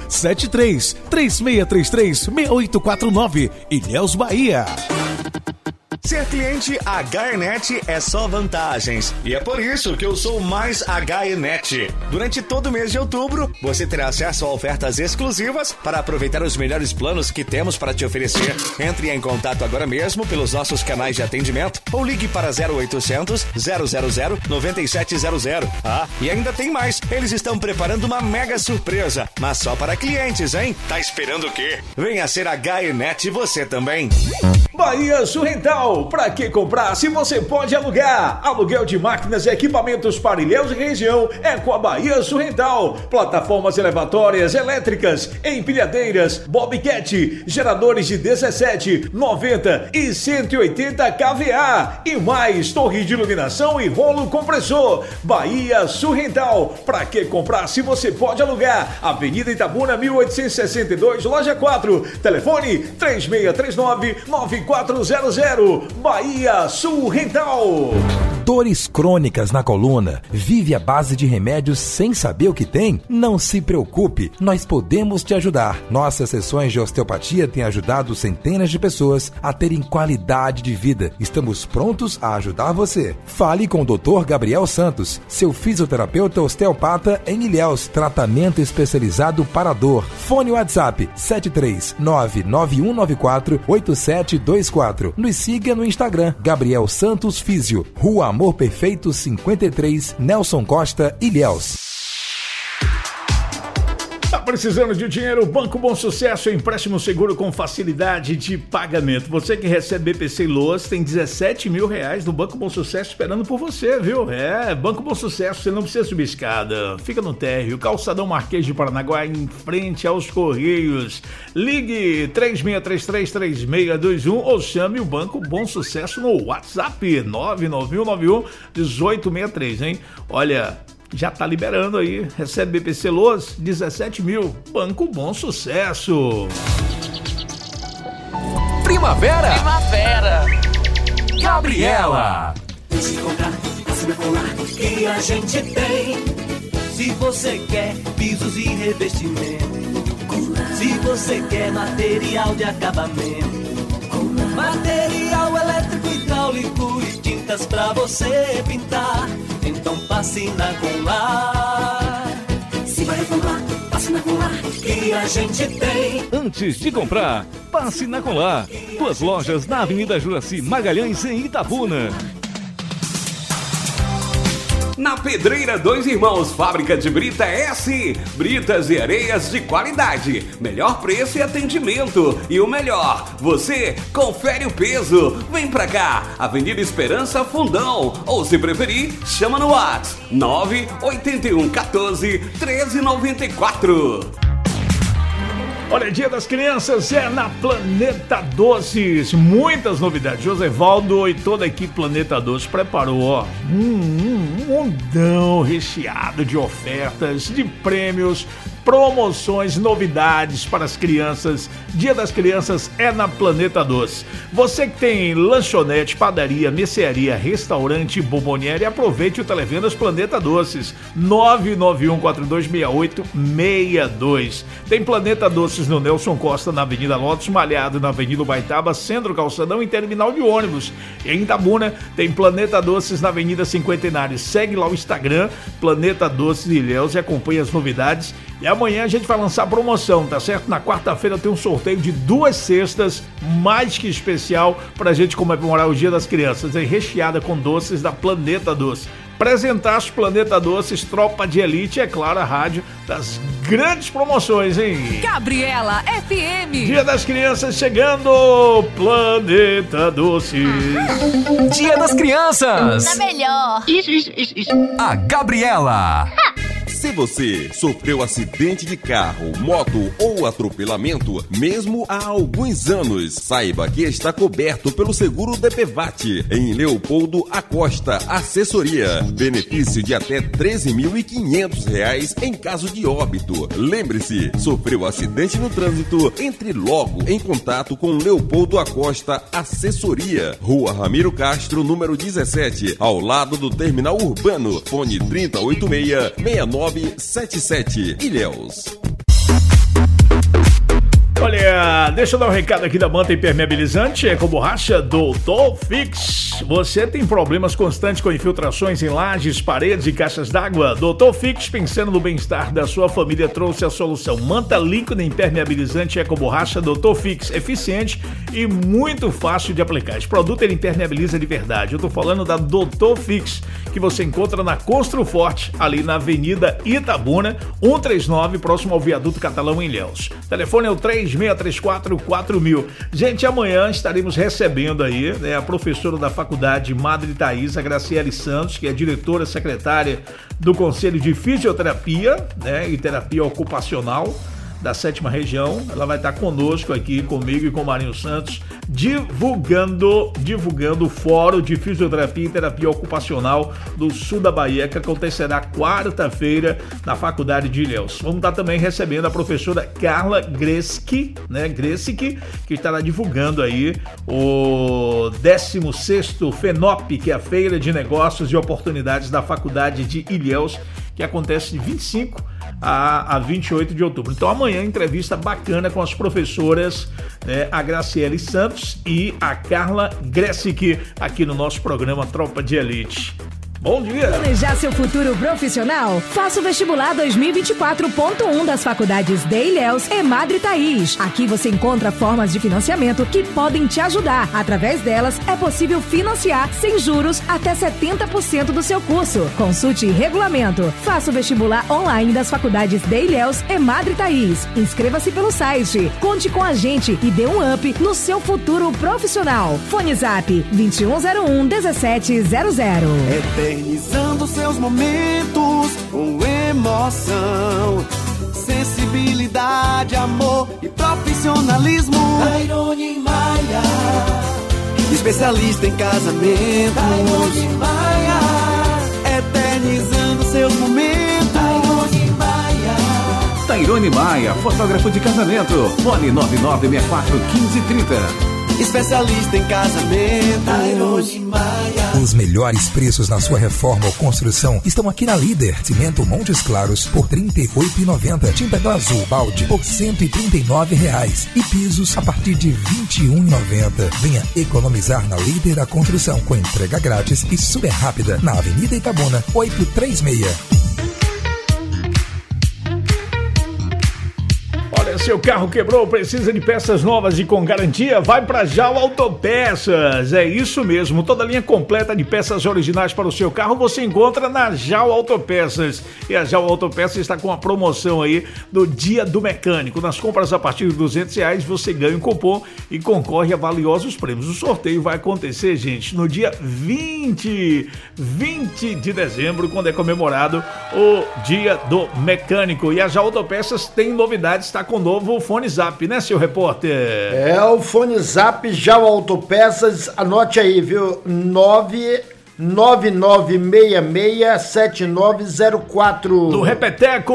73-3633-6849, Ilhéus, Bahia. Ser cliente HNet é só vantagens. E é por isso que eu sou mais HNet. Durante todo o mês de outubro, você terá acesso a ofertas exclusivas para aproveitar os melhores planos que temos para te oferecer. Entre em contato agora mesmo pelos nossos canais de atendimento ou ligue para 0800 000 9700. Ah, e ainda tem mais. Eles estão preparando uma mega surpresa, mas só para clientes, hein? Tá esperando o quê? Venha ser HNet você também. Bahia Surrental, pra que comprar se você pode alugar? Aluguel de máquinas e equipamentos para Ilhéus e região é com a Bahia Surrental. Plataformas elevatórias, elétricas, empilhadeiras, bobcat, geradores de 17, 90 e 180 kVA e mais torre de iluminação e rolo compressor. Bahia Surrental, pra que comprar se você pode alugar? Avenida Itabuna 1862, loja 4, telefone 3639-9400. Bahia Surrental. Dores crônicas na coluna? Vive à base de remédios sem saber o que tem? Não se preocupe, nós podemos te ajudar. Nossas sessões de osteopatia têm ajudado centenas de pessoas a terem qualidade de vida. Estamos prontos a ajudar você. Fale com o Dr. Gabriel Santos, seu fisioterapeuta osteopata em Ilhéus. Tratamento especializado para dor. Fone WhatsApp 739-9194-8724. Nos siga no Instagram, Gabriel Santos Físio, Rua Amor Perfeito 53, Nelson Costa, Ilhéus. Tá precisando de dinheiro? Banco Bom Sucesso, empréstimo seguro com facilidade de pagamento. Você que recebe BPC e LOAS tem R$17 mil no Banco Bom Sucesso esperando por você, viu? É, Banco Bom Sucesso, você não precisa subir escada. Fica no térreo, Calçadão Marquês de Paranaguá, em frente aos Correios. Ligue 3633-3621 ou chame o Banco Bom Sucesso no WhatsApp 99191-1863, hein? Olha, já tá liberando aí, recebe BPC LOAS, 17 mil, Banco Bom Sucesso. Primavera. Gabriela. Deixe comprar, assina colar que a gente tem. Se você quer pisos e revestimento, se você quer material de acabamento, material elétrico, hidráulico e tintas pra você pintar, então passe na Colar. Se vai reformar, passe na Colar que a gente tem. Antes de comprar, passe na Colar. Duas lojas na Avenida Juraci Magalhães, em Itabuna. Na Pedreira Dois Irmãos, fábrica de brita S. Britas e areias de qualidade. Melhor preço e atendimento. E o melhor, você confere o peso. Vem pra cá, Avenida Esperança Fundão. Ou se preferir, chama no WhatsApp 981 14 1394. Olha, Dia das Crianças é na Planeta Doces. Muitas novidades. Josevaldo e toda a equipe Planeta Doces preparou, ó, um mundão recheado de ofertas, de prêmios, promoções, novidades para as crianças. Dia das Crianças é na Planeta Doce. Você que tem lanchonete, padaria, mercearia, restaurante, bomboniere, aproveite o Televendas Planeta Doces. 991426862. Tem Planeta Doces no Nelson Costa, na Avenida Lotus Malhado, na Avenida Ubaitaba, Centro Calçadão e Terminal de Ônibus. E em Itabuna tem Planeta Doces na Avenida Cinquentenário. Segue lá o Instagram, Planeta Doces Ilhéus, e acompanha as novidades. E amanhã a gente vai lançar a promoção, tá certo? Na quarta-feira tem um sorteio de 2 cestas, mais que especial, pra gente comemorar o Dia das Crianças, hein? Recheada com doces da Planeta Doce. Apresentaço Planeta Doces, Tropa de Elite, é claro, a rádio das grandes promoções, hein? Gabriela FM. Dia das Crianças chegando, Planeta Doces. Dia das Crianças. Tá melhor. Isso. A Gabriela. Se você sofreu acidente de carro, moto ou atropelamento, mesmo há alguns anos, saiba que está coberto pelo seguro DPVAT em Leopoldo Acosta Assessoria. Benefício de até R$13.500 em caso de óbito. Lembre-se, sofreu acidente no trânsito, entre logo em contato com Leopoldo Acosta Assessoria. Rua Ramiro Castro, número 17, ao lado do Terminal Urbano. Fone 3086-6977, Ilhéus. Olha, deixa eu dar um recado aqui da manta impermeabilizante Eco Borracha Doutor Fix. Você tem problemas constantes com infiltrações em lajes, paredes e caixas d'água? Doutor Fix, pensando no bem-estar da sua família, trouxe a solução. Manta líquida impermeabilizante Eco Borracha Doutor Fix, eficiente e muito fácil de aplicar. Esse produto ele impermeabiliza de verdade. Eu tô falando da Doutor Fix, que você encontra na Construforte, ali na Avenida Itabuna, 139, próximo ao Viaduto Catalão em Ilhéus. O telefone é o 3634-4000. Gente, amanhã estaremos recebendo aí, né, a professora da Faculdade Madre Thaís, a Graciele Santos, que é diretora secretária do Conselho de Fisioterapia, né, e Terapia Ocupacional da 7ª Região. Ela vai estar conosco aqui, comigo e com o Marinho Santos, divulgando o Fórum de Fisioterapia e Terapia Ocupacional do Sul da Bahia, que acontecerá quarta-feira na Faculdade de Ilhéus. Vamos estar também recebendo a professora Carla Gresic, né, que estará divulgando aí o 16º FENOP, que é a Feira de Negócios e Oportunidades da Faculdade de Ilhéus, que acontece de 25 a 28 de outubro. Então amanhã entrevista bacana com as professoras, né, a Graciele Santos e a Carla Gresic, aqui no nosso programa Tropa de Elite. Bom dia! Planejar seu futuro profissional? Faça o vestibular 2024.1 das faculdades de Ilhéus e Madre Thaís. Aqui você encontra formas de financiamento que podem te ajudar. Através delas, é possível financiar sem juros até 70% do seu curso. Consulte regulamento. Faça o vestibular online das faculdades de Ilhéus e Madre Thaís. Inscreva-se pelo site. Conte com a gente e dê um up no seu futuro profissional. Fone Zap 2101-1700. Eternizando seus momentos com emoção, sensibilidade, amor e profissionalismo. Tairone Maia, especialista em casamento. Tairone Maia, eternizando seus momentos. Tairone Maia. Tairone Maia, fotógrafo de casamento. Fone 9964-1530. Especialista em casamento. Tairone Maia. Os melhores preços na sua reforma ou construção estão aqui na Líder. Cimento Montes Claros por R$ 38,90. Tinta Glazul balde por R$ 139,00. E pisos a partir de R$ 21,90. Venha economizar na Líder da Construção com entrega grátis e super rápida na Avenida Itabuna 836. Seu carro quebrou, precisa de peças novas e com garantia? Vai para Jal Autopeças. É isso mesmo, toda a linha completa de peças originais para o seu carro você encontra na Jal Autopeças. E a Jal Autopeças está com a promoção aí do Dia do Mecânico. Nas compras a partir de R$200 você ganha um cupom e concorre a valiosos prêmios. O sorteio vai acontecer, gente, no dia 20 de dezembro, quando é comemorado o Dia do Mecânico. E a Jal Autopeças tem novidades, está conosco novo fone zap, né, seu repórter? É o fone zap Jau Autopeças, anote aí, viu? 999667904. Do Repeteco.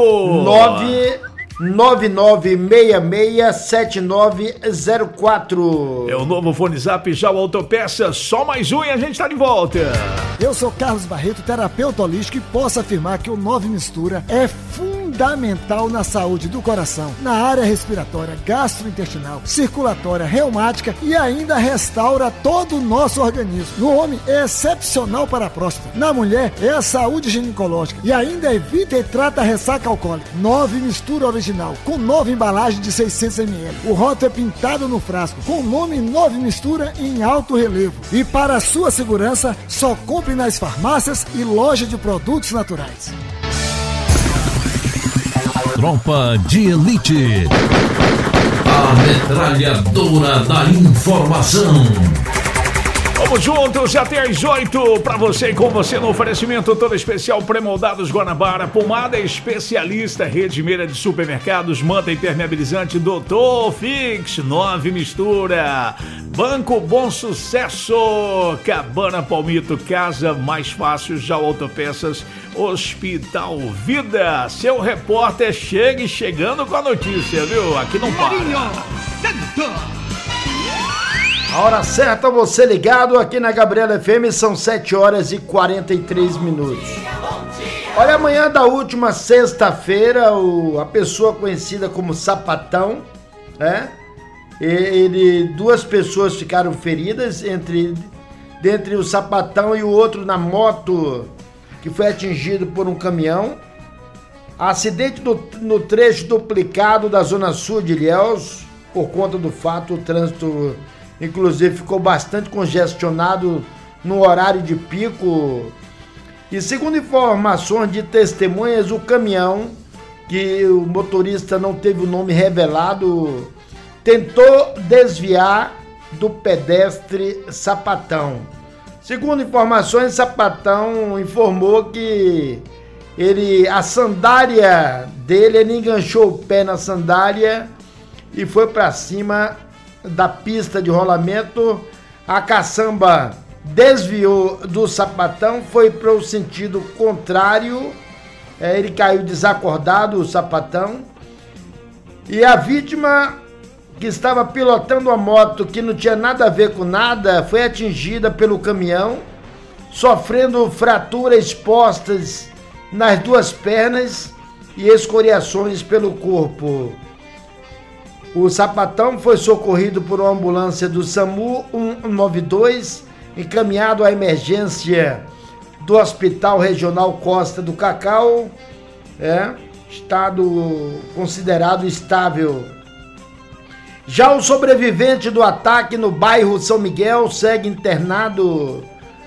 999667904. É o novo fone zap Jau Autopeças, só mais um e a gente tá de volta. Eu sou Carlos Barreto, terapeuta holístico, e posso afirmar que o 9 Mistura é fundamental na saúde do coração, na área respiratória, gastrointestinal, circulatória, reumática e ainda restaura todo o nosso organismo. No homem é excepcional para a próstata, na mulher é a saúde ginecológica e ainda evita e trata a ressaca alcoólica. 9 Mistura original, com nova embalagem de 600 ml. O rótulo é pintado no frasco, com o nome 9 Mistura em alto relevo. E para a sua segurança, só compre nas farmácias e lojas de produtos naturais. Tropa de Elite. A metralhadora da informação. Vamos juntos até às 8 para você e com você no oferecimento todo especial Pré-moldados Guanabara, pomada especialista, rede meira de supermercados, manta impermeabilizante Doutor Fix, 9 Mistura, Banco Bom Sucesso, Cabana Palmito, casa mais fácil, Jau Autopeças, Hospital Vida. Seu repórter chegando com a notícia, viu? Aqui não para. A hora certa, você ligado aqui na Gabriela FM, são 7h43. Olha, amanhã da última sexta-feira, a pessoa conhecida como Sapatão, né? Duas pessoas ficaram feridas, dentre o Sapatão e o outro na moto, que foi atingido por um caminhão. Acidente no trecho duplicado da Zona Sul de Ilhéus. Por conta do fato, o trânsito inclusive ficou bastante congestionado no horário de pico. E segundo informações de testemunhas, o caminhão, que o motorista não teve o nome revelado, tentou desviar do pedestre Sapatão. Segundo informações, Sapatão informou que a sandália dele, ele enganchou o pé na sandália e foi para cima da pista de rolamento. A caçamba desviou do Sapatão, foi para o sentido contrário, ele caiu desacordado, o Sapatão, e a vítima, que estava pilotando a moto, que não tinha nada a ver com nada, foi atingida pelo caminhão, sofrendo fraturas expostas nas duas pernas e escoriações pelo corpo. O Sapatão foi socorrido por uma ambulância do SAMU 192, encaminhado à emergência do Hospital Regional Costa do Cacau, estado considerado estável. Já o sobrevivente do ataque no bairro São Miguel segue internado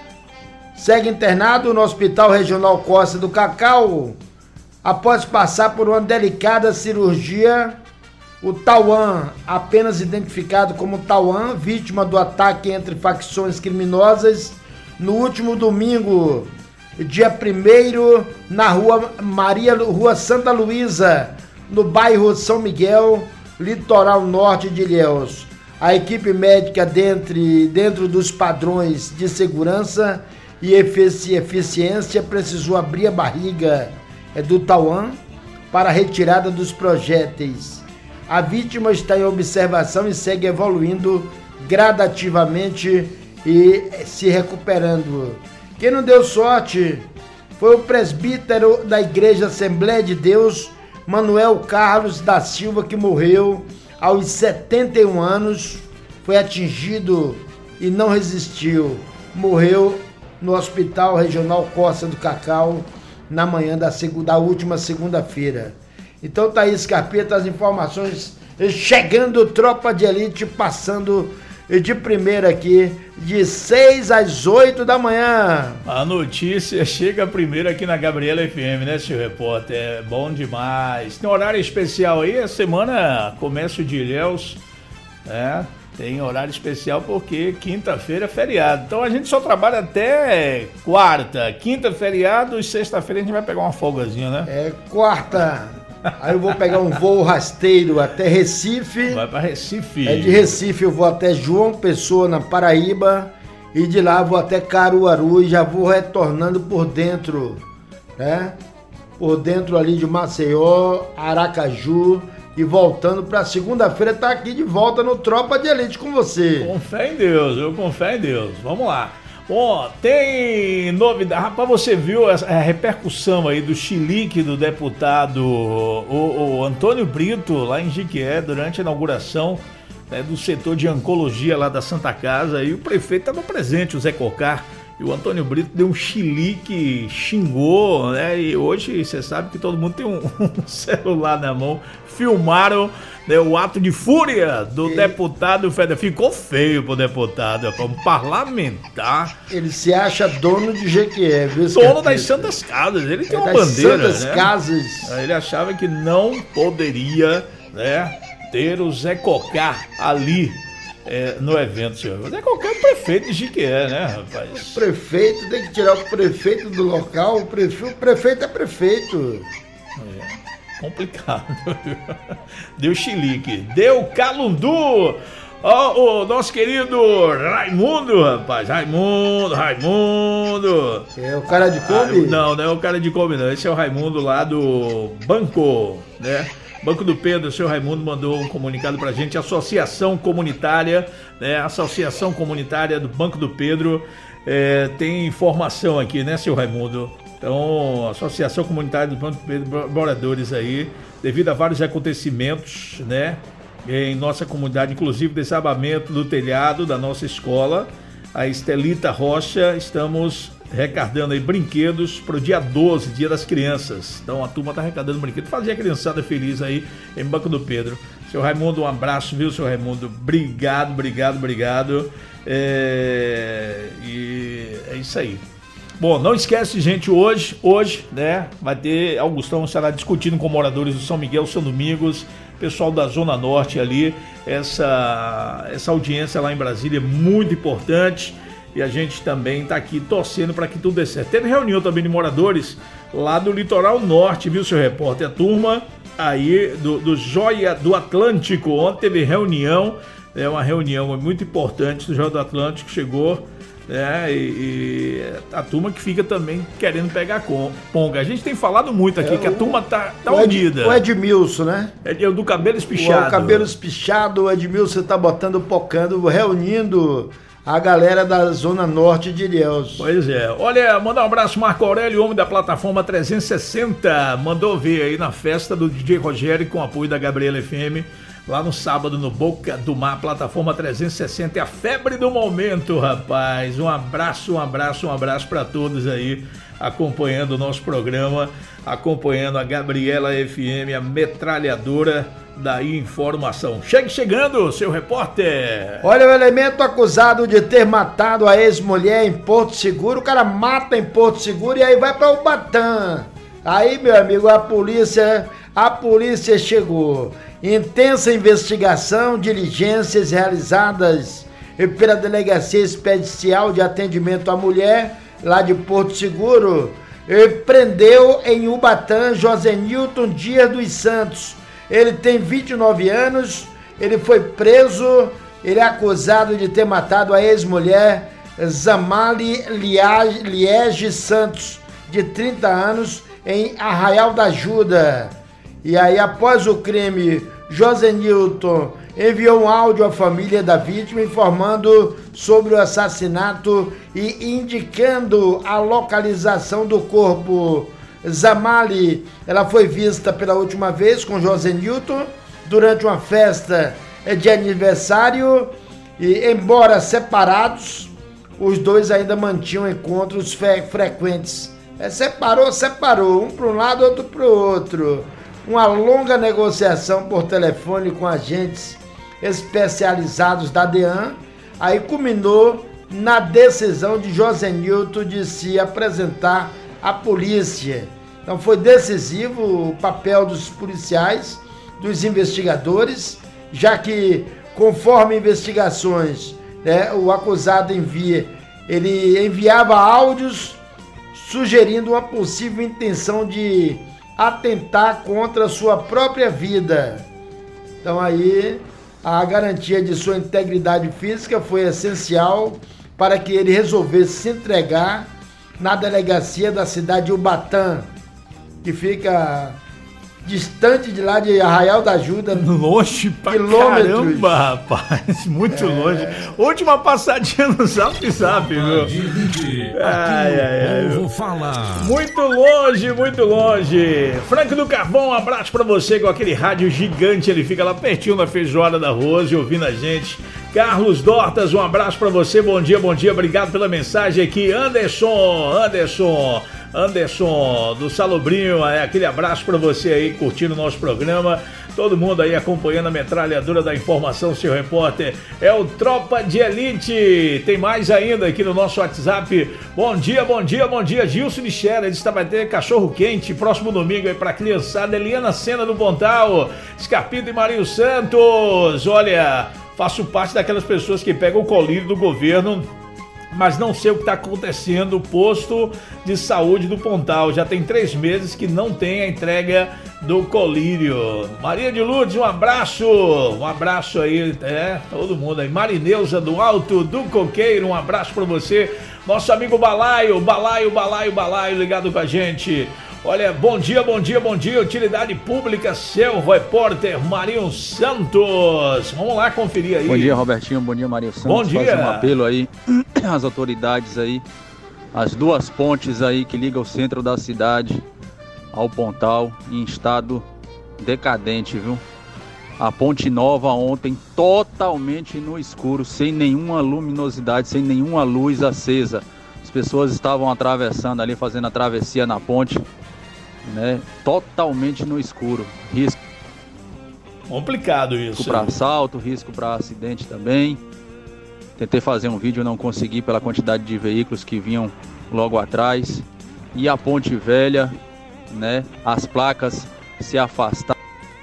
no Hospital Regional Costa do Cacau, após passar por uma delicada cirurgia. O Tauan, apenas identificado como Tauan, vítima do ataque entre facções criminosas no último domingo, dia 1º, na Rua Santa Luísa, no bairro São Miguel, litoral norte de Ilhéus. A equipe médica, dentro dos padrões de segurança e eficiência, precisou abrir a barriga do Tauan para a retirada dos projéteis. A vítima está em observação e segue evoluindo gradativamente e se recuperando. Quem não deu sorte foi o presbítero da Igreja Assembleia de Deus, Manuel Carlos da Silva, que morreu aos 71 anos, foi atingido e não resistiu. Morreu no Hospital Regional Costa do Cacau na manhã da última segunda-feira. Então tá aí, Scarpeta, as informações chegando, Tropa de Elite passando de primeira aqui, de 6 às 8 da manhã. A notícia chega primeiro aqui na Gabriela FM, né, seu repórter? É bom demais. Tem horário especial aí, a semana comércio de Ilhéus, tem horário especial porque quinta-feira é feriado. Então a gente só trabalha até quarta. Quinta feriado e sexta-feira a gente vai pegar uma folgazinha, né? Quarta. Aí eu vou pegar um voo rasteiro até Recife. Vai pra Recife. De Recife eu vou até João Pessoa, na Paraíba. E de lá vou até Caruaru e já vou retornando por dentro, né? Por dentro ali de Maceió, Aracaju e voltando pra segunda-feira tá aqui de volta no Tropa de Elite com você. Com fé em Deus, eu com fé em Deus. Vamos lá. Bom, tem novidade. Rapaz, você viu a repercussão aí do chilique do deputado o Antônio Brito lá em Jiquié durante a inauguração, né, do setor de oncologia lá da Santa Casa, e o prefeito estava presente, o Zé Cocar, e o Antônio Brito deu um chilique, xingou, né, e hoje você sabe que todo mundo tem um celular na mão, filmaram, né, o ato de fúria do deputado federal. Ficou feio pro deputado, como parlamentar. Ele se acha dono de Jequié, viu? Dono das Santas Casas, ele tem uma bandeira, Santas né? Casas. Ele achava que não poderia, né, ter o Zé Cocar ali no evento, senhor. O Zé Cocar é o prefeito de Jiquié, né, rapaz? O prefeito, tem que tirar o prefeito do local, o prefeito é prefeito. Complicado. Deu chilique, deu calundu. Ó, o nosso querido Raimundo, rapaz. Raimundo. É o cara de Kombi? Não é o cara de Kombi, não. Esse é o Raimundo lá do Banco, né? Banco do Pedro. O seu Raimundo mandou um comunicado pra gente. Associação Comunitária, né? Associação Comunitária do Banco do Pedro. Tem informação aqui, né, seu Raimundo? Então, a Associação Comunitária do Banco do Pedro, moradores aí, devido a vários acontecimentos, né, em nossa comunidade, inclusive desabamento do telhado da nossa escola, a Estelita Rocha, estamos arrecadando aí brinquedos para o dia 12, Dia das Crianças. Então a turma está arrecadando brinquedos, fazer a criançada feliz aí em Banco do Pedro. Seu Raimundo, um abraço, viu, seu Raimundo? Obrigado. E é isso aí. Bom, não esquece, gente, hoje, né, vai ter, Augustão estará discutindo com moradores do São Miguel, São Domingos, pessoal da Zona Norte ali, essa audiência lá em Brasília é muito importante e a gente também está aqui torcendo para que tudo dê certo. Teve reunião também de moradores lá do Litoral Norte, viu, seu repórter? A turma aí do Joia do Atlântico, ontem teve reunião, uma reunião muito importante do Joia do Atlântico, chegou... e a turma que fica também querendo pegar ponga. A gente tem falado muito aqui que a turma tá unida. O Edmilson, né? É o do cabelo espichado. O cabelo espichado, o Edmilson tá botando pocando, reunindo a galera da Zona Norte de Ilhéus. Pois é. Olha, mandar um abraço, Marco Aurélio, homem da plataforma 360. Mandou ver aí na festa do DJ Rogério com apoio da Gabriela FM. Lá no sábado, no Boca do Mar, plataforma 360, é a febre do momento, rapaz. Um abraço para todos aí, acompanhando o nosso programa, acompanhando a Gabriela FM, a metralhadora da informação. Chegando, seu repórter. Olha, o elemento acusado de ter matado a ex-mulher em Porto Seguro, o cara mata em Porto Seguro e aí vai para Ubatã. Aí, meu amigo, a polícia chegou. Intensa investigação, diligências realizadas pela Delegacia Especial de Atendimento à Mulher, lá de Porto Seguro, prendeu em Ubatã Josenilton Dias dos Santos. Ele tem 29 anos, ele foi preso, ele é acusado de ter matado a ex-mulher Zamali Liege Santos, de 30 anos, em Arraial da Ajuda. E aí, após o crime, Josenilton enviou um áudio à família da vítima informando sobre o assassinato e indicando a localização do corpo. Zamali, ela foi vista pela última vez com Josenilton durante uma festa de aniversário e, embora separados, os dois ainda mantinham encontros frequentes. Separou, um para um lado, outro para o outro. Uma longa negociação por telefone com agentes especializados da DEAN, aí culminou na decisão de Josenilton de se apresentar à polícia. Então foi decisivo o papel dos policiais, dos investigadores, já que, conforme investigações, o acusado enviava áudios sugerindo uma possível intenção de atentar contra a sua própria vida. Então aí a garantia de sua integridade física foi essencial para que ele resolvesse se entregar na delegacia da cidade de Ubatã, que fica distante de lá de Arraial da Ajuda. Longe pra caramba, rapaz. Muito longe. Última passadinha no Zap, viu? Vou falar. Muito longe, muito longe. Frank do Carvão, um abraço pra você com aquele rádio gigante. Ele fica lá pertinho na Feijoada da Rose, ouvindo a gente. Carlos Dortas, um abraço pra você. Bom dia, bom dia. Obrigado pela mensagem aqui. Anderson do Salobrinho, aquele abraço pra você aí, curtindo o nosso programa. Todo mundo aí acompanhando a metralhadora da informação, seu repórter. É o Tropa de Elite. Tem mais ainda aqui no nosso WhatsApp. Bom dia, bom dia, bom dia. Gilson de Xera, ele vai ter cachorro quente próximo domingo aí pra criançada. Eliana Sena do Pontal, Scarpito e Marinho Santos. Olha, faço parte daquelas pessoas que pegam o colírio do governo, mas não sei o que está acontecendo no posto de saúde do Pontal. Já tem 3 meses que não tem a entrega do colírio. Maria de Lourdes, um abraço aí, todo mundo aí. Marineuza do Alto do Coqueiro, um abraço para você. Nosso amigo Balaio, ligado com a gente. Olha, bom dia, utilidade pública, seu repórter Marinho Santos. Vamos lá conferir aí. Bom dia, Robertinho, bom dia, Marinho Santos. Bom dia. Fazer um apelo aí às autoridades aí, as 2 pontes aí que ligam o centro da cidade ao Pontal em estado decadente, viu? A ponte nova ontem totalmente no escuro, sem nenhuma luminosidade, sem nenhuma luz acesa. As pessoas estavam atravessando ali, fazendo a travessia na ponte, né? Totalmente no escuro. Risco complicado isso. Risco para assalto, risco para acidente também. Tentei fazer um vídeo, não consegui pela quantidade de veículos que vinham logo atrás. E a ponte velha, né? As placas se afastaram.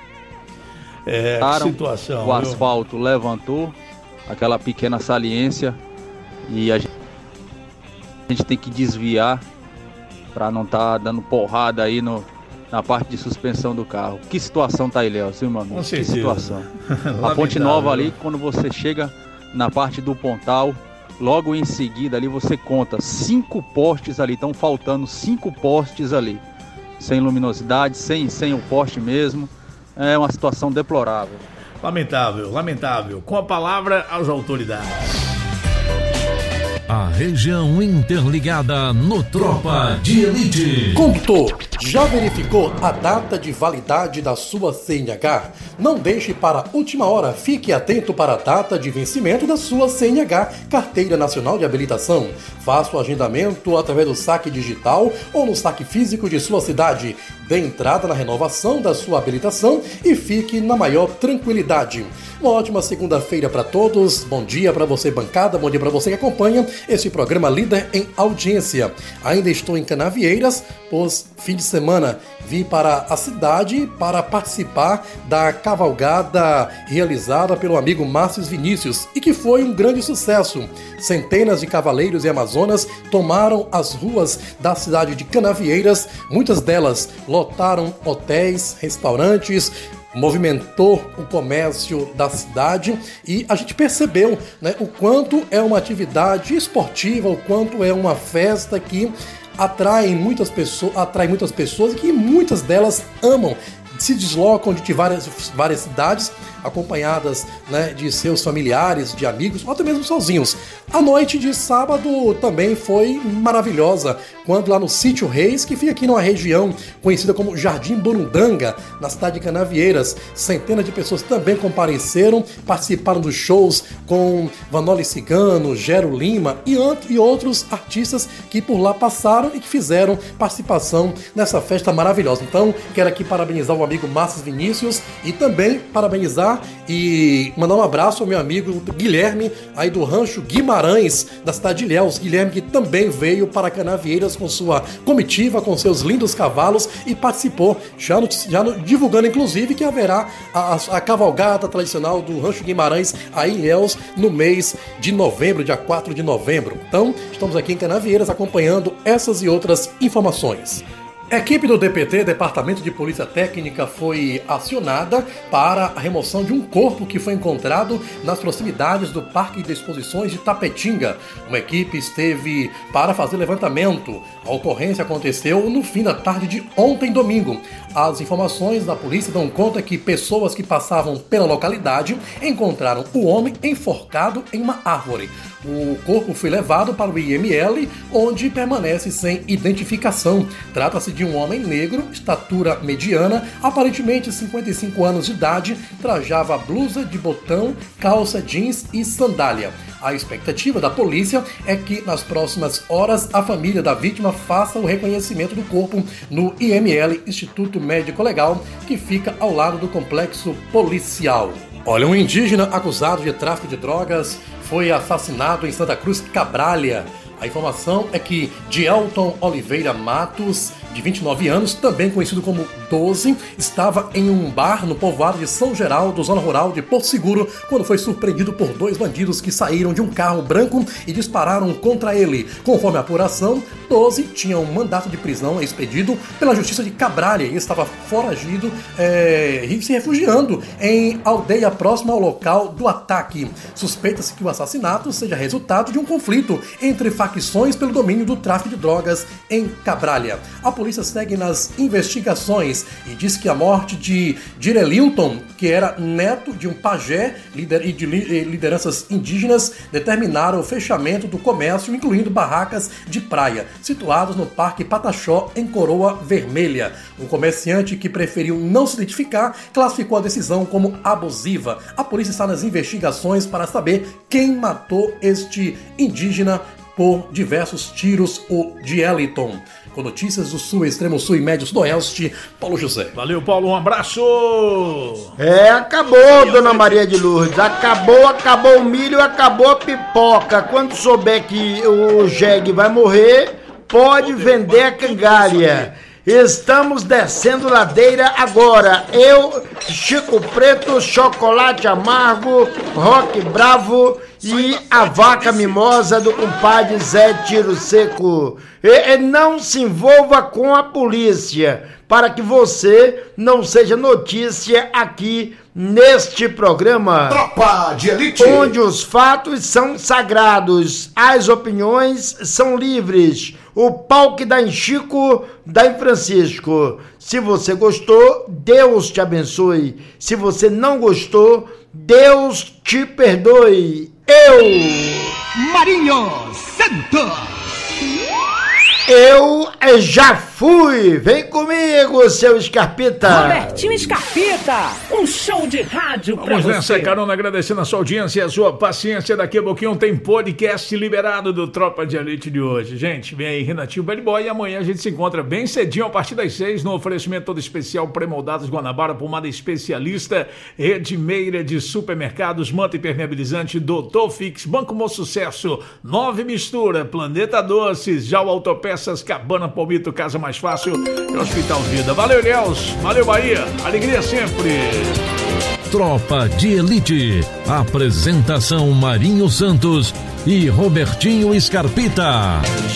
Que situação. O asfalto levantou, aquela pequena saliência, e a gente tem que desviar para não estar dando porrada aí na parte de suspensão do carro. Que situação tá aí, Léo, seu mano? Que situação. A ponte nova ali, quando você chega na parte do Pontal, logo em seguida ali você conta 5 postes ali, estão faltando 5 postes ali, sem luminosidade, sem o poste mesmo. É uma situação deplorável. Lamentável. Com a palavra às autoridades. A região interligada no Tropa de Elite. Condutor, já verificou a data de validade da sua CNH? Não deixe para a última hora, fique atento para a data de vencimento da sua CNH, Carteira Nacional de Habilitação. Faça o agendamento através do saque digital ou no saque físico de sua cidade. Dê entrada na renovação da sua habilitação e fique na maior tranquilidade. Uma ótima segunda-feira para todos. Bom dia para você, bancada. Bom dia para você que acompanha esse programa líder em audiência. Ainda estou em Canavieiras, pois fim de semana vim para a cidade para participar da cavalgada realizada pelo amigo Márcio Vinícius e que foi um grande sucesso. Centenas de cavaleiros e amazonas tomaram as ruas da cidade de Canavieiras, muitas delas lotaram hotéis, restaurantes, movimentou o comércio da cidade e a gente percebeu, né, o quanto é uma atividade esportiva, o quanto é uma festa que atrai muitas pessoas e que muitas delas amam, se deslocam de várias cidades acompanhadas, né, de seus familiares, de amigos, ou até mesmo sozinhos. A noite de sábado também foi maravilhosa, quando lá no Sítio Reis, que fica aqui numa região conhecida como Jardim Burundanga, na cidade de Canavieiras, centenas de pessoas também compareceram, participaram dos shows com Vanoli Cigano, Gero Lima e outros artistas que por lá passaram e que fizeram participação nessa festa maravilhosa. Então, quero aqui parabenizar o amigo Márcio Vinícius e também parabenizar e mandar um abraço ao meu amigo Guilherme, aí do Rancho Guimarães, da cidade de Ilhéus. Guilherme que também veio para Canavieiras com sua comitiva, com seus lindos cavalos e participou, já divulgando inclusive que haverá a cavalgada tradicional do Rancho Guimarães aí em Ilhéus no mês de novembro, dia 4 de novembro. Então, estamos aqui em Canavieiras acompanhando essas e outras informações. A equipe do DPT, Departamento de Polícia Técnica, foi acionada para a remoção de um corpo que foi encontrado nas proximidades do Parque de Exposições de Tapetinga. Uma equipe esteve para fazer levantamento. A ocorrência aconteceu no fim da tarde de ontem, domingo. As informações da polícia dão conta que pessoas que passavam pela localidade encontraram o homem enforcado em uma árvore. O corpo foi levado para o IML, onde permanece sem identificação. Trata-se de um homem negro, estatura mediana, aparentemente 55 anos de idade, trajava blusa de botão, calça jeans e sandália. A expectativa da polícia é que nas próximas horas a família da vítima faça o reconhecimento do corpo no IML, Instituto Médico Legal, que fica ao lado do complexo policial. Olha, um indígena acusado de tráfico de drogas foi assassinado em Santa Cruz Cabrália. A informação é que Dielton Oliveira Matos, de 29 anos, também conhecido como 12, estava em um bar no povoado de São Geraldo, zona rural de Porto Seguro, quando foi surpreendido por dois bandidos que saíram de um carro branco e dispararam contra ele. Conforme a apuração, 12 tinha um mandato de prisão expedido pela Justiça de Cabrália e estava foragido e se refugiando em aldeia próxima ao local do ataque. Suspeita-se que o assassinato seja resultado de um conflito entre facções pelo domínio do tráfico de drogas em Cabrália. A polícia segue nas investigações e diz que a morte de Direlilton, que era neto de um pajé e de lideranças indígenas, determinaram o fechamento do comércio, incluindo barracas de praia, situados no Parque Pataxó, em Coroa Vermelha. Um comerciante que preferiu não se identificar classificou a decisão como abusiva. A polícia está nas investigações para saber quem matou este indígena por diversos tiros, o Dielton. Com notícias do Sul, Extremo Sul e Médio Sudoeste, Paulo José. Valeu, Paulo, um abraço! Acabou, Dona Maria de Lourdes, acabou o milho, acabou a pipoca. Quando souber que o jegue vai morrer, pode vender a cangalha. Estamos descendo ladeira agora. Eu, Chico Preto, Chocolate Amargo, Rock Bravo e a Vaca Mimosa do compadre Zé Tiro Seco. E não se envolva com a polícia, para que você não seja notícia aqui neste programa. Tropa de Elite, onde os fatos são sagrados, as opiniões são livres. O pau que dá em Chico, dá em Francisco. Se você gostou, Deus te abençoe. Se você não gostou, Deus te perdoe. Eu, Marinho Santos. Eu já fui. Vem comigo, seu Scarpita. Robertinho Scarpita, um show de rádio pra você. Vamos nessa carona, agradecendo a sua audiência e a sua paciência. Daqui a pouquinho tem podcast liberado do Tropa de Elite de hoje. Gente, vem aí Renatinho Bad Boy e amanhã a gente se encontra bem cedinho a partir das 6 no oferecimento todo especial Pré-Moldados Guanabara, pomada especialista, Redmeira de supermercados, manta impermeabilizante, Doutor Fix, Banco Bom Sucesso, 9 Mistura, Planeta Doces, já o Autopeças, Cabana Palmito, Casa Mais Fácil e Hospital Vida. Valeu, Ilhéus. Valeu, Bahia. Alegria sempre. Tropa de Elite. Apresentação Marinho Santos e Robertinho Scarpita.